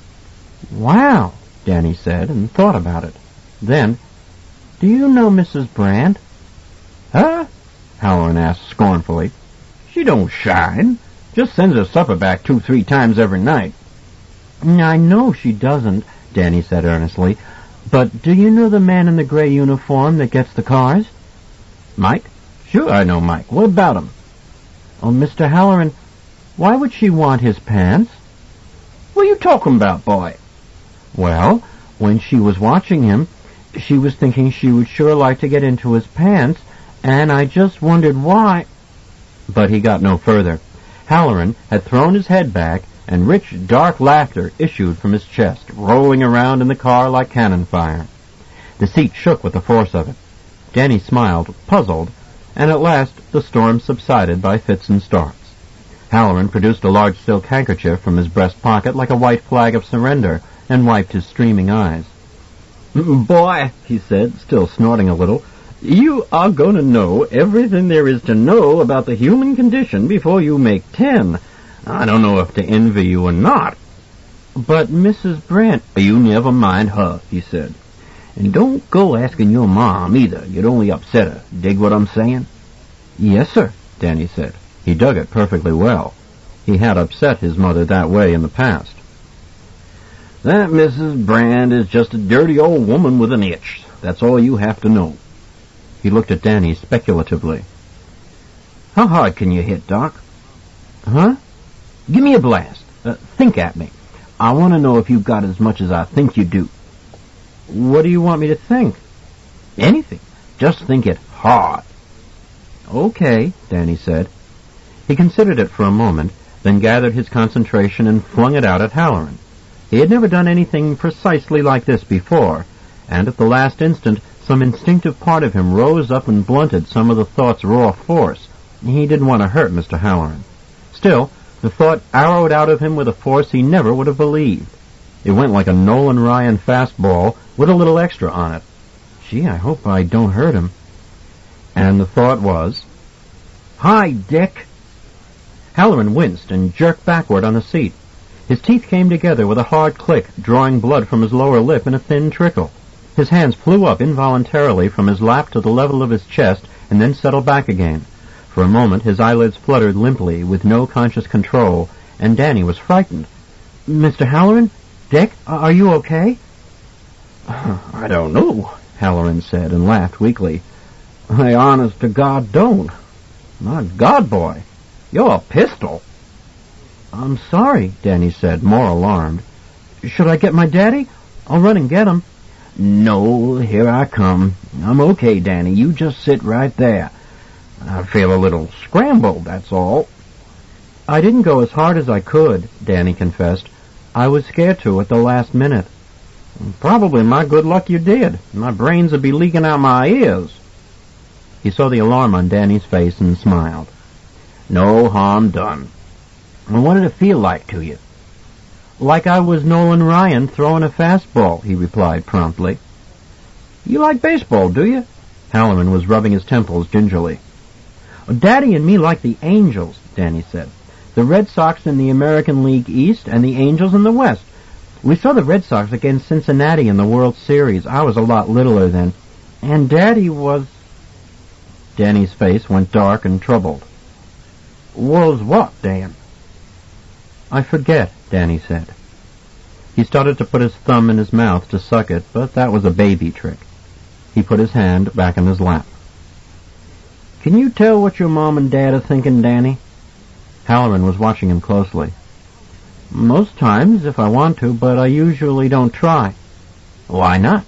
"Wow," Danny said, and thought about it. Then, "Do you know Missus Brand?" "Huh?" Halloran asked scornfully. "She don't shine. Just sends her supper back two, three times every night." "I know she doesn't," Danny said earnestly, "but do you know the man in the gray uniform that gets the cars?" "Mike? Sure I know Mike. What about him?" "Oh, Mister Halloran, why would she want his pants?" "What are you talking about, boy?" "Well, When she was watching him, she was thinking she would sure like to get into his pants, and I just wondered why." But he got no further. Halloran had thrown his head back, and rich, dark laughter issued from his chest, rolling around in the car like cannon fire. The seat shook with the force of it. Danny smiled, puzzled, and at last the storm subsided by fits and starts. Halloran produced a large silk handkerchief from his breast pocket like a white flag of surrender, and wiped his streaming eyes. "Boy," he said, still snorting a little, "you are going to know everything there is to know about the human condition before you make ten. I don't know if to envy you or not." "But Missus Brant—" "You never mind her," he said. "And don't go asking your mom, either. You'd only upset her. Dig what I'm saying?" "Yes, sir," Danny said. He dug it perfectly well. He had upset his mother that way in the past. "That Missus Brand is just a dirty old woman with an itch. That's all you have to know." He looked at Danny speculatively. "How hard can you hit, Doc?" "Huh? Give me a blast. Uh, think at me. I want to know if you've got as much as I think you do." "What do you want me to think?" "Anything. Just think it hard." "Okay," Danny said. He considered it for a moment, then gathered his concentration and flung it out at Halloran. He had never done anything precisely like this before, and at the last instant some instinctive part of him rose up and blunted some of the thought's raw force. He didn't want to hurt Mister Halloran. Still, the thought arrowed out of him with a force he never would have believed. It went like a Nolan Ryan fastball with a little extra on it. "Gee, I hope I don't hurt him." And the thought was, "Hi, Dick." Halloran winced and jerked backward on the seat. His teeth came together with a hard click, drawing blood from his lower lip in a thin trickle. His hands flew up involuntarily from his lap to the level of his chest and then settled back again. For a moment his eyelids fluttered limply with no conscious control, and Danny was frightened. "Mister Halloran? Dick, are you okay?" "I don't know," Halloran said, and laughed weakly. "I honest to God don't. My God, boy, you're a pistol." "I'm sorry," Danny said, more alarmed. "Should I get my daddy? I'll run and get him." "No, here I come. I'm okay, Danny. You just sit right there. I feel a little scrambled, that's all." "I didn't go as hard as I could," Danny confessed. "I was scared to at the last minute." "Probably my good luck you did. My brains would be leaking out my ears." He saw the alarm on Danny's face and smiled. "No harm done. And what did it feel like to you?" "Like I was Nolan Ryan throwing a fastball," he replied promptly. "You like baseball, do you?" Halloran was rubbing his temples gingerly. "Daddy and me like the Angels," Danny said. "The Red Sox in the American League East and the Angels in the West. We saw the Red Sox against Cincinnati in the World Series. I was a lot littler then. And Daddy was—" Danny's face went dark and troubled. "Was what, Dan?" "I forget," Danny said. He started to put his thumb in his mouth to suck it, but that was a baby trick. He put his hand back in his lap. "Can you tell what your mom and dad are thinking, Danny?" Halloran was watching him closely. "Most times, if I want to, but I usually don't try." "Why not?"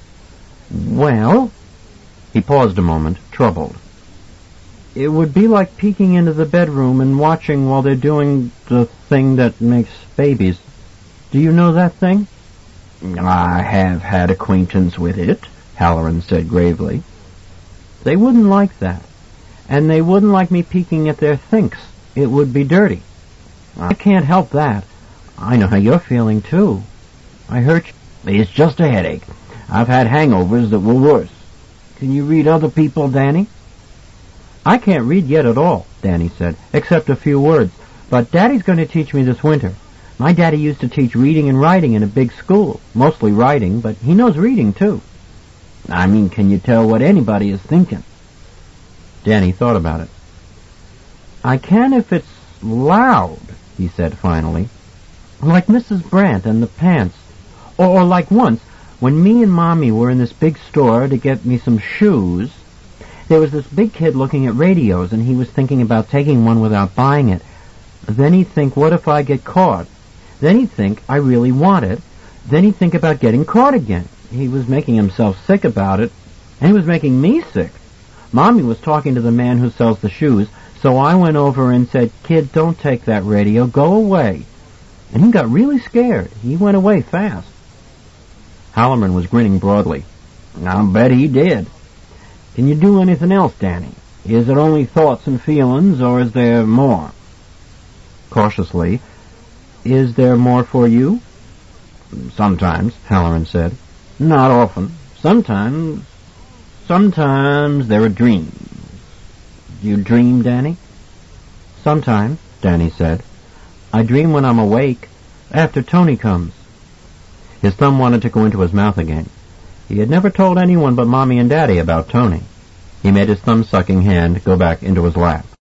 "Well—" He paused a moment, troubled. "It would be like peeking into the bedroom and watching while they're doing the thing that makes babies. Do you know that thing?" "I have had acquaintance with it," Halloran said gravely. "They wouldn't like that. And they wouldn't like me peeking at their thinks. It would be dirty. I can't help that. I know how you're feeling, too. I hurt you." "It's just a headache. I've had hangovers that were worse. Can you read other people, Danny?" "I can't read yet at all," Danny said, "except a few words. But Daddy's going to teach me this winter. My daddy used to teach reading and writing in a big school, mostly writing, but he knows reading, too." "I mean, can you tell what anybody is thinking?" Danny thought about it. "I can if it's loud," he said finally. "Like Missus Brant and the pants. Or, or like once, when me and Mommy were in this big store to get me some shoes, there was this big kid looking at radios, and he was thinking about taking one without buying it. Then he'd think, what if I get caught? Then he'd think I really want it. then he'd think about getting caught again. He was making himself sick about it, and he was making me sick. Mommy was talking to the man who sells the shoes, so I went over and said, "Kid, don't take that radio. Go away." And he got really scared. He went away fast. Halloran was grinning broadly. "I'll bet he did. Can you do anything else, Danny? Is it only thoughts and feelings, or is there more?" Cautiously, "Is there more for you?" "Sometimes," Halloran said. "Not often. Sometimes, sometimes there are dreams." "Do you dream, Danny?" "Sometimes," Danny said. "I dream when I'm awake, after Tony comes." His thumb wanted to go into his mouth again. He had never told anyone but Mommy and Daddy about Tony. He made his thumb-sucking hand go back into his lap.